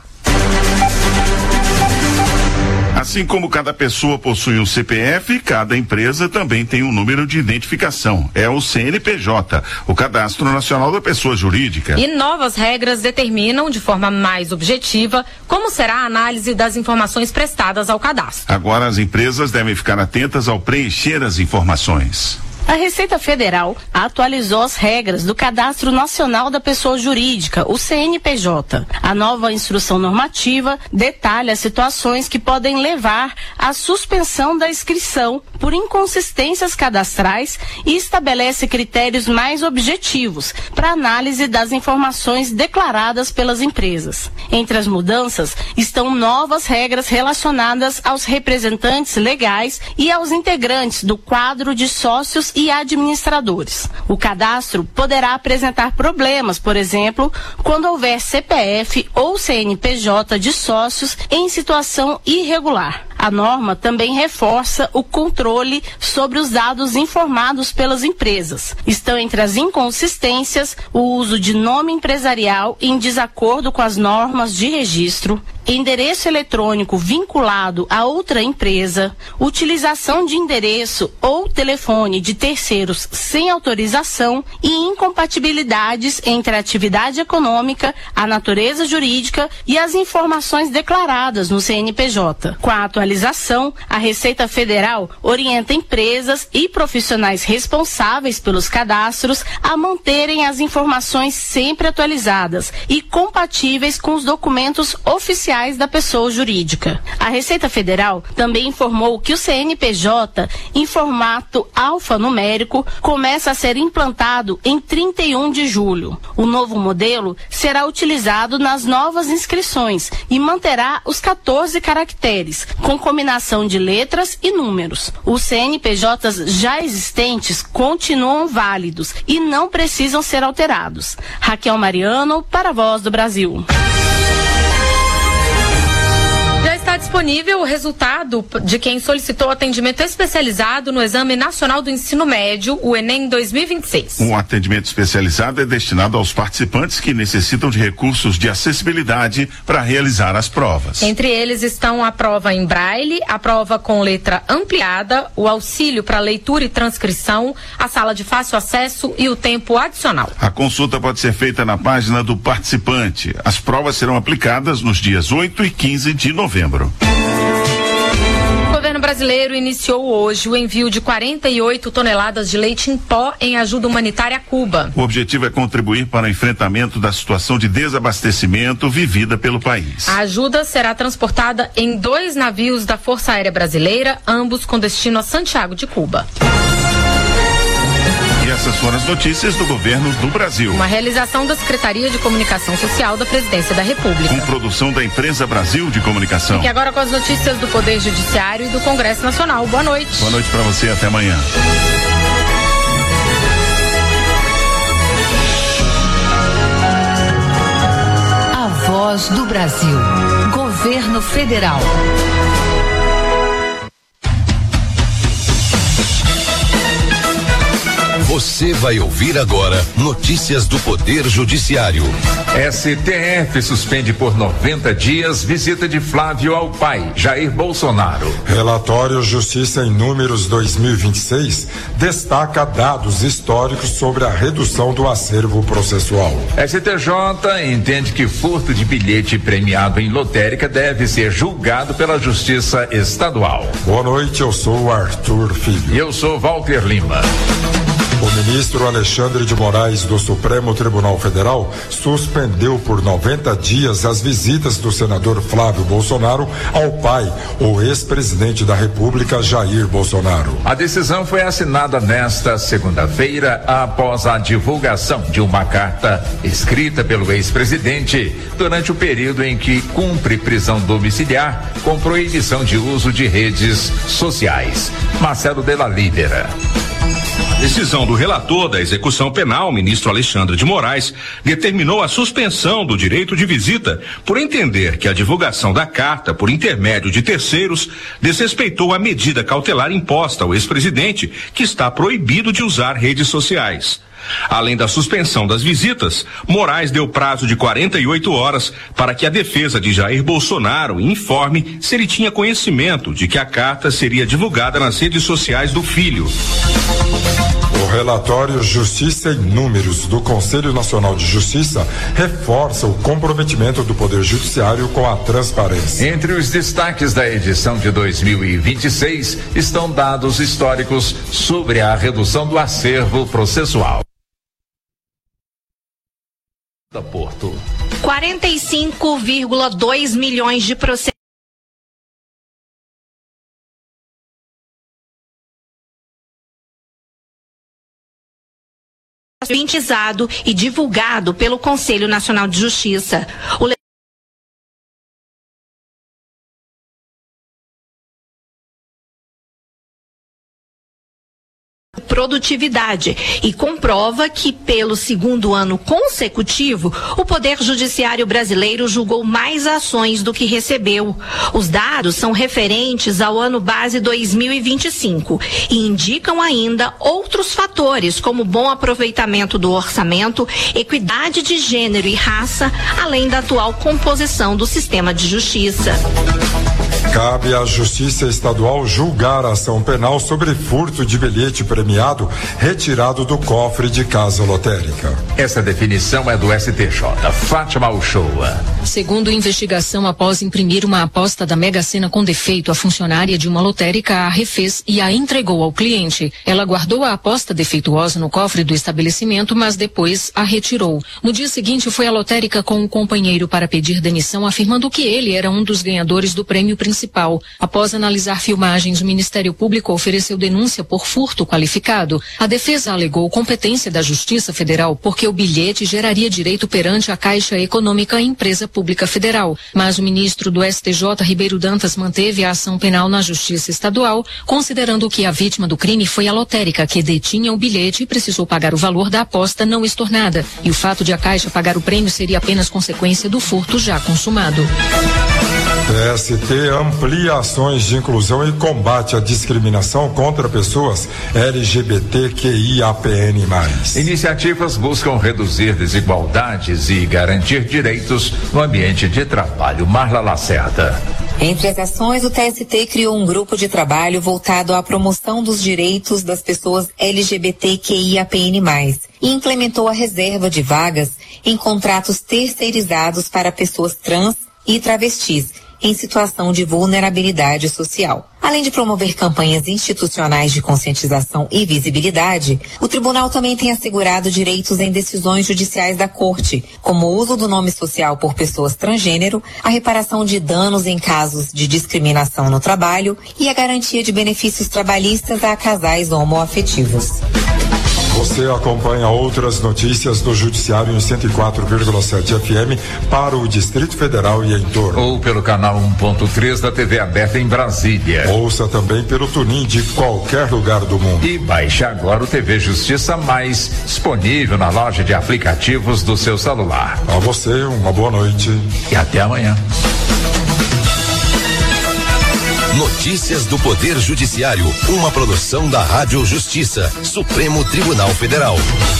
Assim como cada pessoa possui um CPF, cada empresa também tem um número de identificação. É o CNPJ, o Cadastro Nacional da Pessoa Jurídica. E novas regras determinam de forma mais objetiva como será a análise das informações prestadas ao cadastro. Agora as empresas devem ficar atentas ao preencher as informações. A Receita Federal atualizou as regras do Cadastro Nacional da Pessoa Jurídica, o CNPJ. A nova instrução normativa detalha situações que podem levar à suspensão da inscrição por inconsistências cadastrais e estabelece critérios mais objetivos para análise das informações declaradas pelas empresas. Entre as mudanças estão novas regras relacionadas aos representantes legais e aos integrantes do quadro de sócios e administradores. O cadastro poderá apresentar problemas, por exemplo, quando houver CPF ou CNPJ de sócios em situação irregular. A norma também reforça o controle sobre os dados informados pelas empresas. Estão entre as inconsistências o uso de nome empresarial em desacordo com as normas de registro, endereço eletrônico vinculado a outra empresa, utilização de endereço ou telefone de terceiros sem autorização e incompatibilidades entre a atividade econômica, a natureza jurídica e as informações declaradas no CNPJ. Com a atualização, a Receita Federal orienta empresas e profissionais responsáveis pelos cadastros a manterem as informações sempre atualizadas e compatíveis com os documentos oficiais da pessoa jurídica. A Receita Federal também informou que o CNPJ, em formato alfanumérico, começa a ser implantado em 31 de julho. O novo modelo será utilizado nas novas inscrições e manterá os 14 caracteres, com combinação de letras e números. Os CNPJs já existentes continuam válidos e não precisam ser alterados. Raquel Mariano, para a Voz do Brasil. Já está disponível o resultado de quem solicitou atendimento especializado no Exame Nacional do Ensino Médio, o Enem 2026. Um atendimento especializado é destinado aos participantes que necessitam de recursos de acessibilidade para realizar as provas. Entre eles estão a prova em braille, a prova com letra ampliada, o auxílio para leitura e transcrição, a sala de fácil acesso e o tempo adicional. A consulta pode ser feita na página do participante. As provas serão aplicadas nos dias 8 e 15 de novembro. brasileiro iniciou hoje o envio de 48 toneladas de leite em pó em ajuda humanitária a Cuba. O objetivo é contribuir para o enfrentamento da situação de desabastecimento vivida pelo país. A ajuda será transportada em 2 navios da Força Aérea Brasileira, ambos com destino a Santiago de Cuba. E essas foram as notícias do governo do Brasil. Uma realização da Secretaria de Comunicação Social da Presidência da República. Com produção da Empresa Brasil de Comunicação. E agora com as notícias do Poder Judiciário e do Congresso Nacional. Boa noite. Boa noite para você, até amanhã. A Voz do Brasil. Governo Federal. Você vai ouvir agora notícias do Poder Judiciário. STF suspende por 90 dias visita de Flávio ao pai, Jair Bolsonaro. Relatório Justiça em Números 2026 destaca dados históricos sobre a redução do acervo processual. STJ entende que furto de bilhete premiado em lotérica deve ser julgado pela Justiça Estadual. Boa noite, eu sou Arthur Filho. E eu sou Walter Lima. O ministro Alexandre de Moraes do Supremo Tribunal Federal suspendeu por 90 dias as visitas do senador Flávio Bolsonaro ao pai, o ex-presidente da República, Jair Bolsonaro. A decisão foi assinada nesta segunda-feira após a divulgação de uma carta escrita pelo ex-presidente durante o período em que cumpre prisão domiciliar com proibição de uso de redes sociais. Marcelo Della Lídera. Decisão do relator da execução penal, ministro Alexandre de Moraes, determinou a suspensão do direito de visita por entender que a divulgação da carta por intermédio de terceiros desrespeitou a medida cautelar imposta ao ex-presidente, que está proibido de usar redes sociais. Além da suspensão das visitas, Moraes deu prazo de 48 horas para que a defesa de Jair Bolsonaro informe se ele tinha conhecimento de que a carta seria divulgada nas redes sociais do filho. O relatório Justiça em Números do Conselho Nacional de Justiça reforça o comprometimento do Poder Judiciário com a transparência. Entre os destaques da edição de 2026 estão dados históricos sobre a redução do acervo processual. Porto. 45,2 milhões de processos vintizado e divulgado pelo Conselho Nacional de Justiça. Produtividade e comprova que, pelo segundo ano consecutivo, o Poder Judiciário brasileiro julgou mais ações do que recebeu. Os dados são referentes ao ano base 2025 e indicam ainda outros fatores, como bom aproveitamento do orçamento, equidade de gênero e raça, além da atual composição do sistema de justiça. Cabe à Justiça Estadual julgar a ação penal sobre furto de bilhete premiado retirado do cofre de casa lotérica. Essa definição é do STJ. Fátima Uchoa. Segundo investigação, após imprimir uma aposta da Mega Sena com defeito, a funcionária de uma lotérica a refez e a entregou ao cliente. Ela guardou a aposta defeituosa no cofre do estabelecimento, mas depois a retirou. No dia seguinte, foi à lotérica com o companheiro para pedir demissão, afirmando que ele era um dos ganhadores do prêmio principal. Após analisar filmagens, o Ministério Público ofereceu denúncia por furto qualificado. A defesa alegou competência da Justiça Federal porque o bilhete geraria direito perante a Caixa Econômica Empresa Pública Federal. Mas o ministro do STJ, Ribeiro Dantas, manteve a ação penal na Justiça Estadual, considerando que a vítima do crime foi a lotérica que detinha o bilhete e precisou pagar o valor da aposta não estornada. E o fato de a Caixa pagar o prêmio seria apenas consequência do furto já consumado. TST amplia ações de inclusão e combate à discriminação contra pessoas LGBTQIAPN+. Iniciativas buscam reduzir desigualdades e garantir direitos no ambiente de trabalho. Marla Lacerda. Entre as ações, o TST criou um grupo de trabalho voltado à promoção dos direitos das pessoas LGBTQIAPN+, e implementou a reserva de vagas em contratos terceirizados para pessoas trans e travestis, em situação de vulnerabilidade social. Além de promover campanhas institucionais de conscientização e visibilidade, o tribunal também tem assegurado direitos em decisões judiciais da Corte, como o uso do nome social por pessoas transgênero, a reparação de danos em casos de discriminação no trabalho e a garantia de benefícios trabalhistas a casais homoafetivos. Você acompanha outras notícias do Judiciário em 104,7 FM para o Distrito Federal e em torno. Ou pelo canal 1.3 da TV aberta em Brasília. Ouça também pelo TuneIn de qualquer lugar do mundo. E baixe agora o TV Justiça Mais, disponível na loja de aplicativos do seu celular. A você, uma boa noite. E até amanhã. Notícias do Poder Judiciário, uma produção da Rádio Justiça, Supremo Tribunal Federal.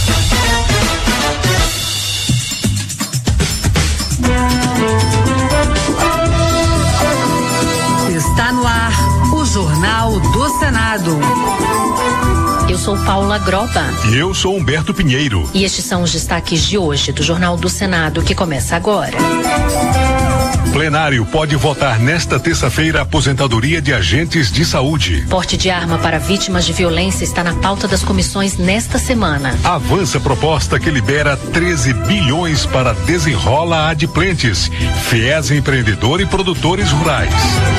Está no ar o Jornal do Senado. Eu sou Paula Groba. E eu sou Humberto Pinheiro. E estes são os destaques de hoje do Jornal do Senado, que começa agora. Plenário pode votar nesta terça-feira a aposentadoria de agentes de saúde. Porte de arma para vítimas de violência está na pauta das comissões nesta semana. Avança proposta que libera 13 bilhões para Desenrola Adplentes, FIES Empreendedor e Produtores Rurais.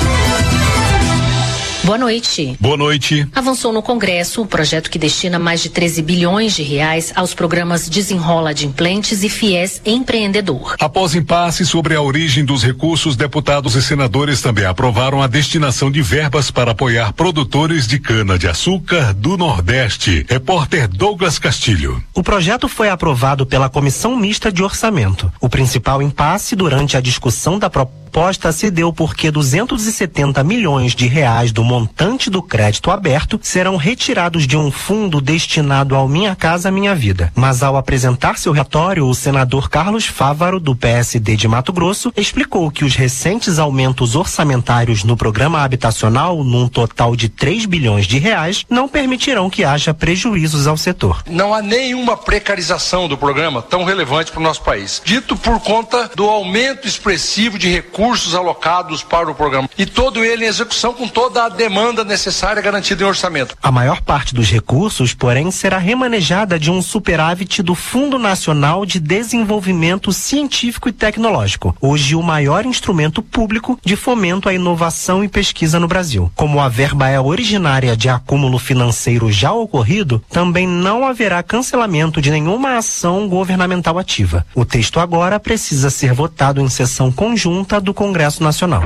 Boa noite. Boa noite. Avançou no Congresso o projeto que destina mais de 13 bilhões de reais aos programas Desenrola Adplentes e FIES Empreendedor. Após impasse sobre a origem dos recursos, deputados e senadores também aprovaram a destinação de verbas para apoiar produtores de cana-de-açúcar do Nordeste. Repórter Douglas Castilho. O projeto foi aprovado pela Comissão Mista de Orçamento. O principal impasse durante a discussão da proposta se deu porque 270 milhões de reais do montante do crédito aberto serão retirados de um fundo destinado ao Minha Casa Minha Vida. Mas ao apresentar seu relatório, o senador Carlos Fávaro, do PSD de Mato Grosso, explicou que os recentes aumentos orçamentários no programa habitacional, num total de 3 bilhões de reais, não permitirão que haja prejuízos ao setor. Não há nenhuma precarização do programa tão relevante para o nosso país, dito por conta do aumento expressivo de recursos alocados para o programa e todo ele em execução com toda a demanda necessária garantida em orçamento. A maior parte dos recursos, porém, será remanejada de um superávit do Fundo Nacional de Desenvolvimento Científico e Tecnológico, hoje o maior instrumento público de fomento à inovação e pesquisa no Brasil. Como a verba é originária de acúmulo financeiro já ocorrido, também não haverá cancelamento de nenhuma ação governamental ativa. O texto agora precisa ser votado em sessão conjunta do Congresso Nacional.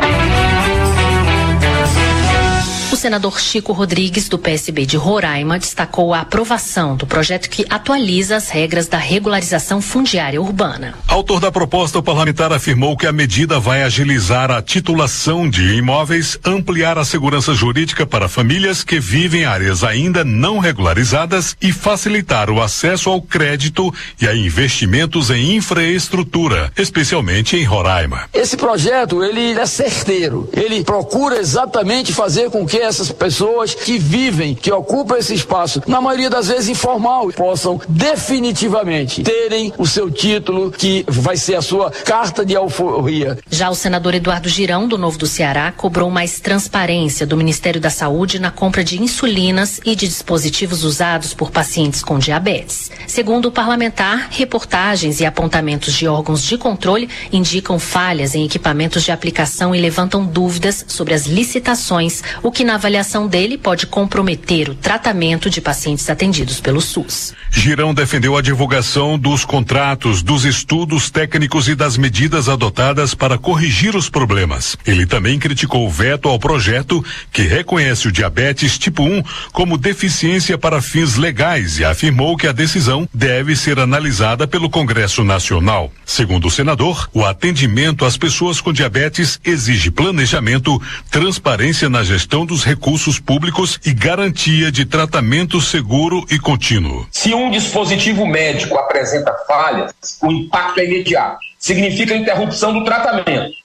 O senador Chico Rodrigues, do PSB de Roraima, destacou a aprovação do projeto que atualiza as regras da regularização fundiária urbana. Autor da proposta, o parlamentar afirmou que a medida vai agilizar a titulação de imóveis, ampliar a segurança jurídica para famílias que vivem em áreas ainda não regularizadas e facilitar o acesso ao crédito e a investimentos em infraestrutura, especialmente em Roraima. Esse projeto, ele é certeiro. Ele procura exatamente fazer com que essas pessoas que vivem, que ocupam esse espaço, na maioria das vezes informal, possam definitivamente terem o seu título, que vai ser a sua carta de alforria. Já o senador Eduardo Girão, do Novo do Ceará, cobrou mais transparência do Ministério da Saúde na compra de insulinas e de dispositivos usados por pacientes com diabetes. Segundo o parlamentar, reportagens e apontamentos de órgãos de controle indicam falhas em equipamentos de aplicação e levantam dúvidas sobre as licitações, o que na avaliação dele pode comprometer o tratamento de pacientes atendidos pelo SUS. Girão defendeu a divulgação dos contratos, dos estudos técnicos e das medidas adotadas para corrigir os problemas. Ele também criticou o veto ao projeto que reconhece o diabetes tipo 1 como deficiência para fins legais e afirmou que a decisão deve ser analisada pelo Congresso Nacional. Segundo o senador, o atendimento às pessoas com diabetes exige planejamento, transparência na gestão dos recursos públicos e garantia de tratamento seguro e contínuo. Se um dispositivo médico apresenta falhas, o impacto é imediato. Significa interrupção do tratamento,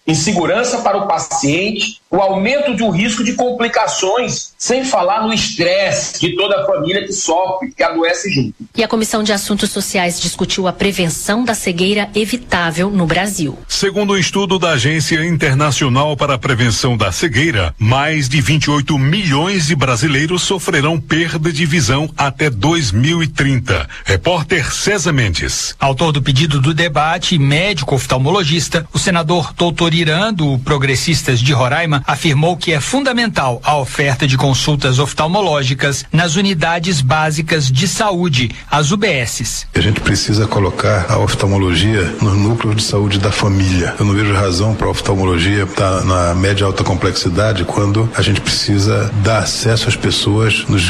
insegurança para o paciente, o aumento de um risco de complicações, sem falar no estresse de toda a família que sofre, que adoece junto. E a Comissão de Assuntos Sociais discutiu a prevenção da cegueira evitável no Brasil. Segundo um estudo da Agência Internacional para a Prevenção da Cegueira, mais de 28 milhões de brasileiros sofrerão perda de visão até 2030. Repórter César Mendes. Autor do pedido do debate, médico oftalmologista, o senador Doutor Irã, do Progressistas de Roraima, afirmou que é fundamental a oferta de consultas oftalmológicas nas unidades básicas de saúde, as UBSs. A gente precisa colocar a oftalmologia nos núcleos de saúde da família. Eu não vejo razão para a oftalmologia estar na média e alta complexidade quando a gente precisa dar acesso às pessoas nos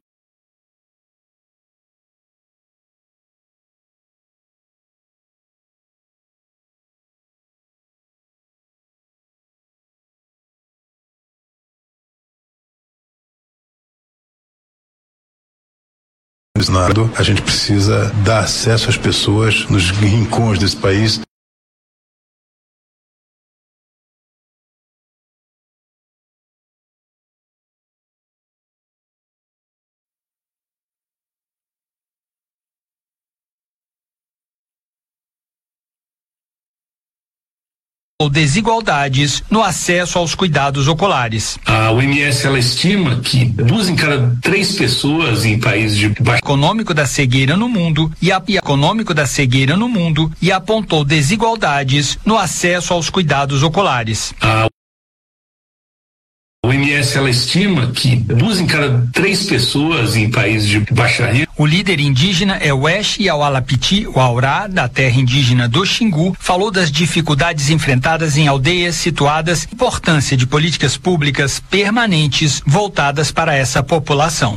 a gente precisa dar acesso às pessoas nos rincões desse país. Ou desigualdades no acesso aos cuidados oculares. A OMS ela estima que 2 em cada 3 pessoas em países de baixo econômico da cegueira no mundo e apontou desigualdades no acesso aos cuidados oculares. A OMS ela estima que 2 em cada 3 pessoas em países de baixa renda. O líder indígena Ewesh Yawalapiti Waurá, da terra indígena do Xingu, falou das dificuldades enfrentadas em aldeias situadas e importância de políticas públicas permanentes voltadas para essa população.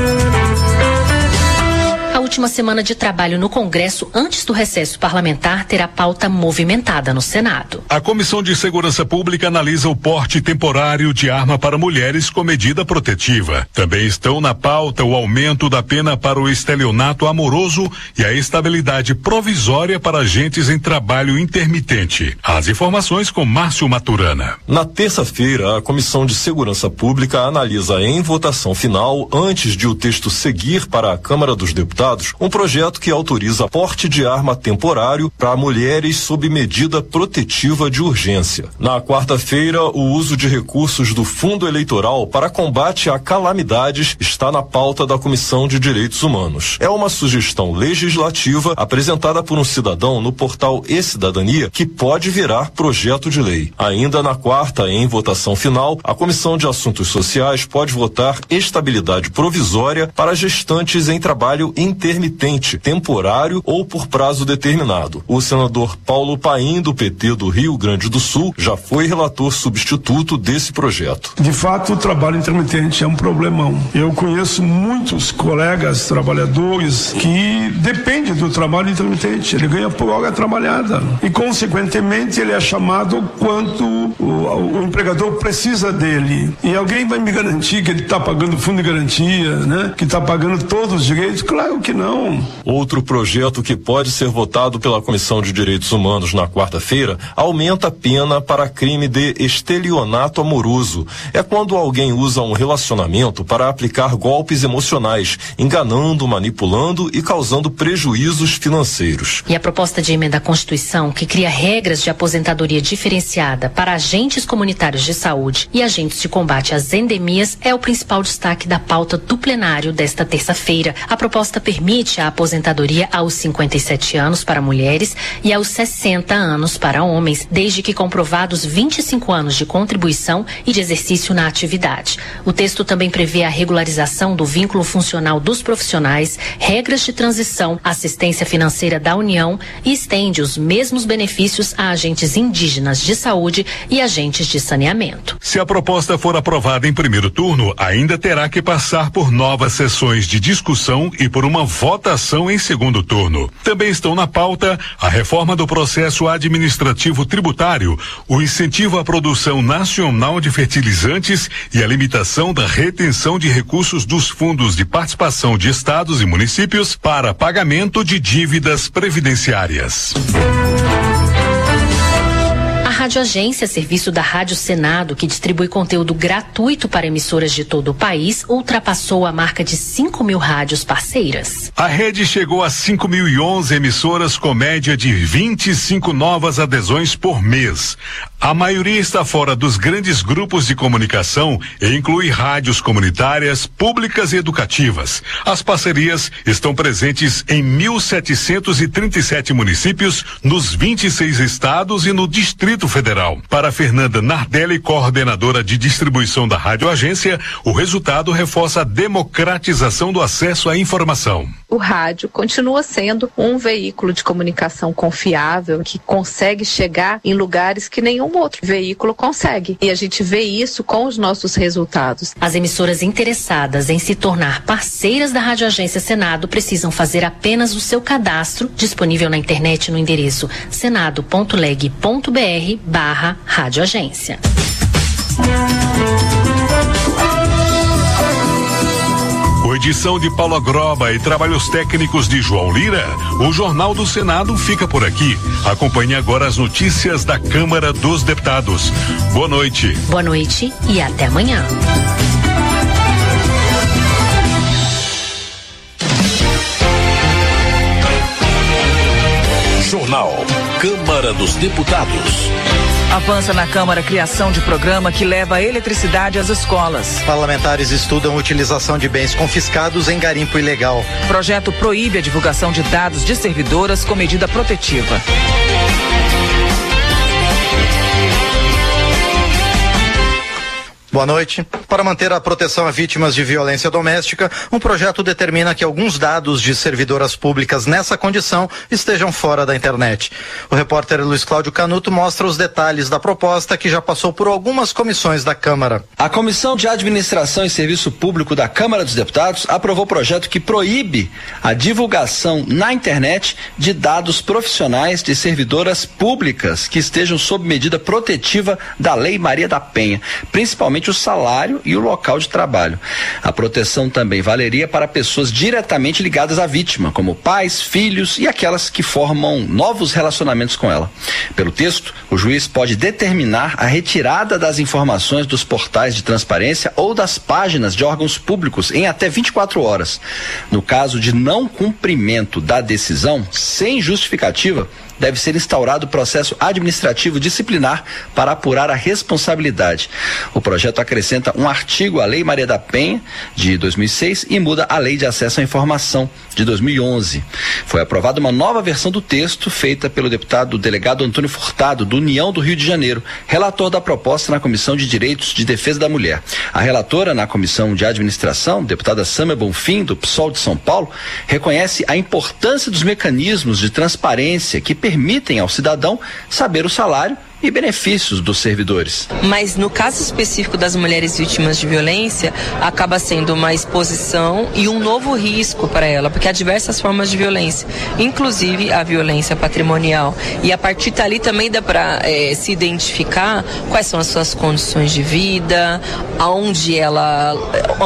A última semana de trabalho no Congresso antes do recesso parlamentar terá pauta movimentada no Senado. A Comissão de Segurança Pública analisa o porte temporário de arma para mulheres com medida protetiva. Também estão na pauta o aumento da pena para o estelionato amoroso e a estabilidade provisória para agentes em trabalho intermitente. As informações com Márcio Maturana. Na terça-feira, a Comissão de Segurança Pública analisa em votação final, antes de o texto seguir para a Câmara dos Deputados, um projeto que autoriza porte de arma temporário para mulheres sob medida protetiva de urgência. Na quarta-feira, o uso de recursos do Fundo Eleitoral para combate a calamidades está na pauta da Comissão de Direitos Humanos. É uma sugestão legislativa apresentada por um cidadão no portal E-Cidadania que pode virar projeto de lei. Ainda na quarta, em votação final, a Comissão de Assuntos Sociais pode votar estabilidade provisória para gestantes em trabalho intermitente, temporário ou por prazo determinado. O senador Paulo Paim, do PT do Rio Grande do Sul, já foi relator substituto desse projeto. De fato, o trabalho intermitente é um problemão. Eu conheço muitos colegas trabalhadores que dependem do trabalho intermitente. Ele ganha por hora trabalhada e, consequentemente, ele é chamado quanto o empregador precisa dele. E alguém vai me garantir que ele está pagando fundo de garantia, né? Que está pagando todos os direitos? Claro que não. Outro projeto que pode ser votado pela Comissão de Direitos Humanos na quarta-feira aumenta a pena para crime de estelionato amoroso. É quando alguém usa um relacionamento para aplicar golpes emocionais, enganando, manipulando e causando prejuízos financeiros. E a proposta de emenda à Constituição, que cria regras de aposentadoria diferenciada para agentes comunitários de saúde e agentes de combate às endemias, é o principal destaque da pauta do plenário desta terça-feira. A proposta permite a aposentadoria aos 57 anos para mulheres e aos 60 anos para homens, desde que comprovados 25 anos de contribuição e de exercício na atividade. O texto também prevê a regularização do vínculo funcional dos profissionais, regras de transição, assistência financeira da União e estende os mesmos benefícios a agentes indígenas de saúde e agentes de saneamento. Se a proposta for aprovada em primeiro turno, ainda terá que passar por novas sessões de discussão e por uma votação em segundo turno. Também estão na pauta a reforma do processo administrativo tributário, o incentivo à produção nacional de fertilizantes e a limitação da retenção de recursos dos fundos de participação de estados e municípios para pagamento de dívidas previdenciárias. A Rádio Agência, serviço da Rádio Senado, que distribui conteúdo gratuito para emissoras de todo o país, ultrapassou a marca de 5.000 rádios parceiras. A rede chegou a 5.011 emissoras com média de 25 novas adesões por mês. A maioria está fora dos grandes grupos de comunicação e inclui rádios comunitárias, públicas e educativas. As parcerias estão presentes em 1.737 municípios, nos 26 estados e no Distrito Federal. Para Fernanda Nardelli, coordenadora de distribuição da Rádio Agência, o resultado reforça a democratização do acesso à informação. O rádio continua sendo um veículo de comunicação confiável que consegue chegar em lugares que nenhum outro veículo consegue. E a gente vê isso com os nossos resultados. As emissoras interessadas em se tornar parceiras da Rádio Agência Senado precisam fazer apenas o seu cadastro, disponível na internet no endereço senado.leg.br/radioagência. Com edição de Paula Groba e trabalhos técnicos de João Lira, o Jornal do Senado fica por aqui. Acompanhe agora as notícias da Câmara dos Deputados. Boa noite. Boa noite e até amanhã. Jornal Câmara dos Deputados. Avança na Câmara a criação de programa que leva a eletricidade às escolas. Parlamentares estudam a utilização de bens confiscados em garimpo ilegal. O projeto proíbe a divulgação de dados de servidoras com medida protetiva. Boa noite. Para manter a proteção a vítimas de violência doméstica, um projeto determina que alguns dados de servidoras públicas nessa condição estejam fora da internet. O repórter Luiz Cláudio Canuto mostra os detalhes da proposta que já passou por algumas comissões da Câmara. A Comissão de Administração e Serviço Público da Câmara dos Deputados aprovou o projeto que proíbe a divulgação na internet de dados profissionais de servidoras públicas que estejam sob medida protetiva da Lei Maria da Penha, principalmente o salário e o local de trabalho. A proteção também valeria para pessoas diretamente ligadas à vítima, como pais, filhos e aquelas que formam novos relacionamentos com ela. Pelo texto, o juiz pode determinar a retirada das informações dos portais de transparência ou das páginas de órgãos públicos em até 24 horas. No caso de não cumprimento da decisão, sem justificativa, deve ser instaurado processo administrativo disciplinar para apurar a responsabilidade. O projeto acrescenta um artigo à Lei Maria da Penha, de 2006, e muda a Lei de Acesso à Informação, de 2011. Foi aprovada uma nova versão do texto, feita pelo deputado delegado Antônio Furtado, do União do Rio de Janeiro, relator da proposta na Comissão de Direitos de Defesa da Mulher. A relatora na Comissão de Administração, deputada Sâmia Bonfim, do PSOL de São Paulo, reconhece a importância dos mecanismos de transparência que permitem ao cidadão saber o salário e benefícios dos servidores. Mas no caso específico das mulheres vítimas de violência, acaba sendo uma exposição e um novo risco para ela, porque há diversas formas de violência, inclusive a violência patrimonial. E a partir dali também dá para se identificar quais são as suas condições de vida, onde ela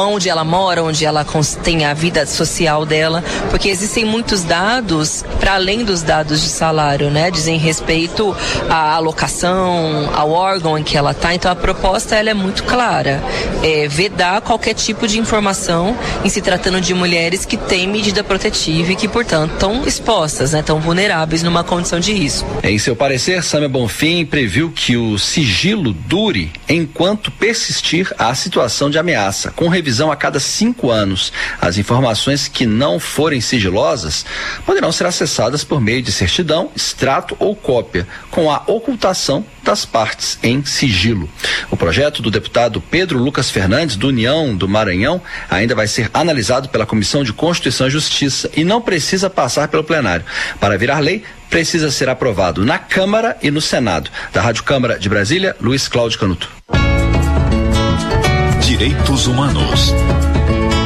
mora, onde ela tem a vida social dela, porque existem muitos dados, para além dos dados de salário, né? Dizem respeito à alocação, ao órgão em que ela está. Então a proposta ela é muito clara, vedar qualquer tipo de informação em se tratando de mulheres que têm medida protetiva e que, portanto, estão expostas, né, estão vulneráveis numa condição de risco. Em seu parecer, Sâmia Bonfim previu que o sigilo dure enquanto persistir a situação de ameaça, com revisão a cada 5 anos. As informações que não forem sigilosas poderão ser acessadas por meio de certidão, extrato ou cópia, com a ocultação das partes em sigilo. O projeto do deputado Pedro Lucas Fernandes, do União do Maranhão, ainda vai ser analisado pela Comissão de Constituição e Justiça e não precisa passar pelo plenário. Para virar lei, precisa ser aprovado na Câmara e no Senado. Da Rádio Câmara de Brasília, Luiz Cláudio Canuto. Direitos Humanos. Rubens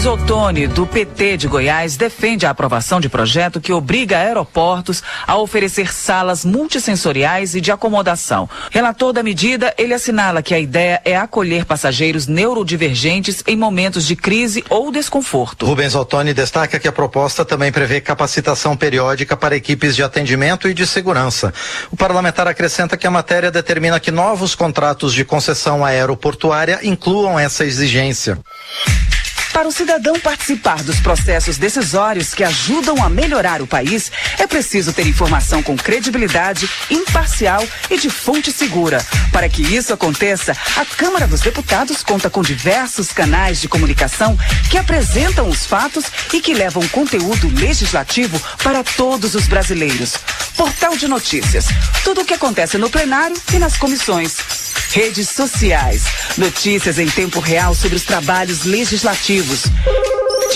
Ottoni, do PT de Goiás, defende a aprovação de projeto que obriga aeroportos a oferecer salas multissensoriais e de acomodação. Relator da medida, ele assinala que a ideia é acolher passageiros neurodivergentes em momentos de crise ou desconforto. Rubens Ottoni destaca que a proposta também prevê capacitação periódica para equipes de atendimento e de segurança. O parlamentar acrescenta que a matéria determina que novos contratos de concessão aeroportuária incluam essa exigência. Para o cidadão participar dos processos decisórios que ajudam a melhorar o país, é preciso ter informação com credibilidade, imparcial e de fonte segura. Para que isso aconteça, a Câmara dos Deputados conta com diversos canais de comunicação que apresentam os fatos e que levam conteúdo legislativo para todos os brasileiros. Portal de notícias. Tudo o que acontece no plenário e nas comissões. Redes sociais. Notícias em tempo real sobre os trabalhos legislativos.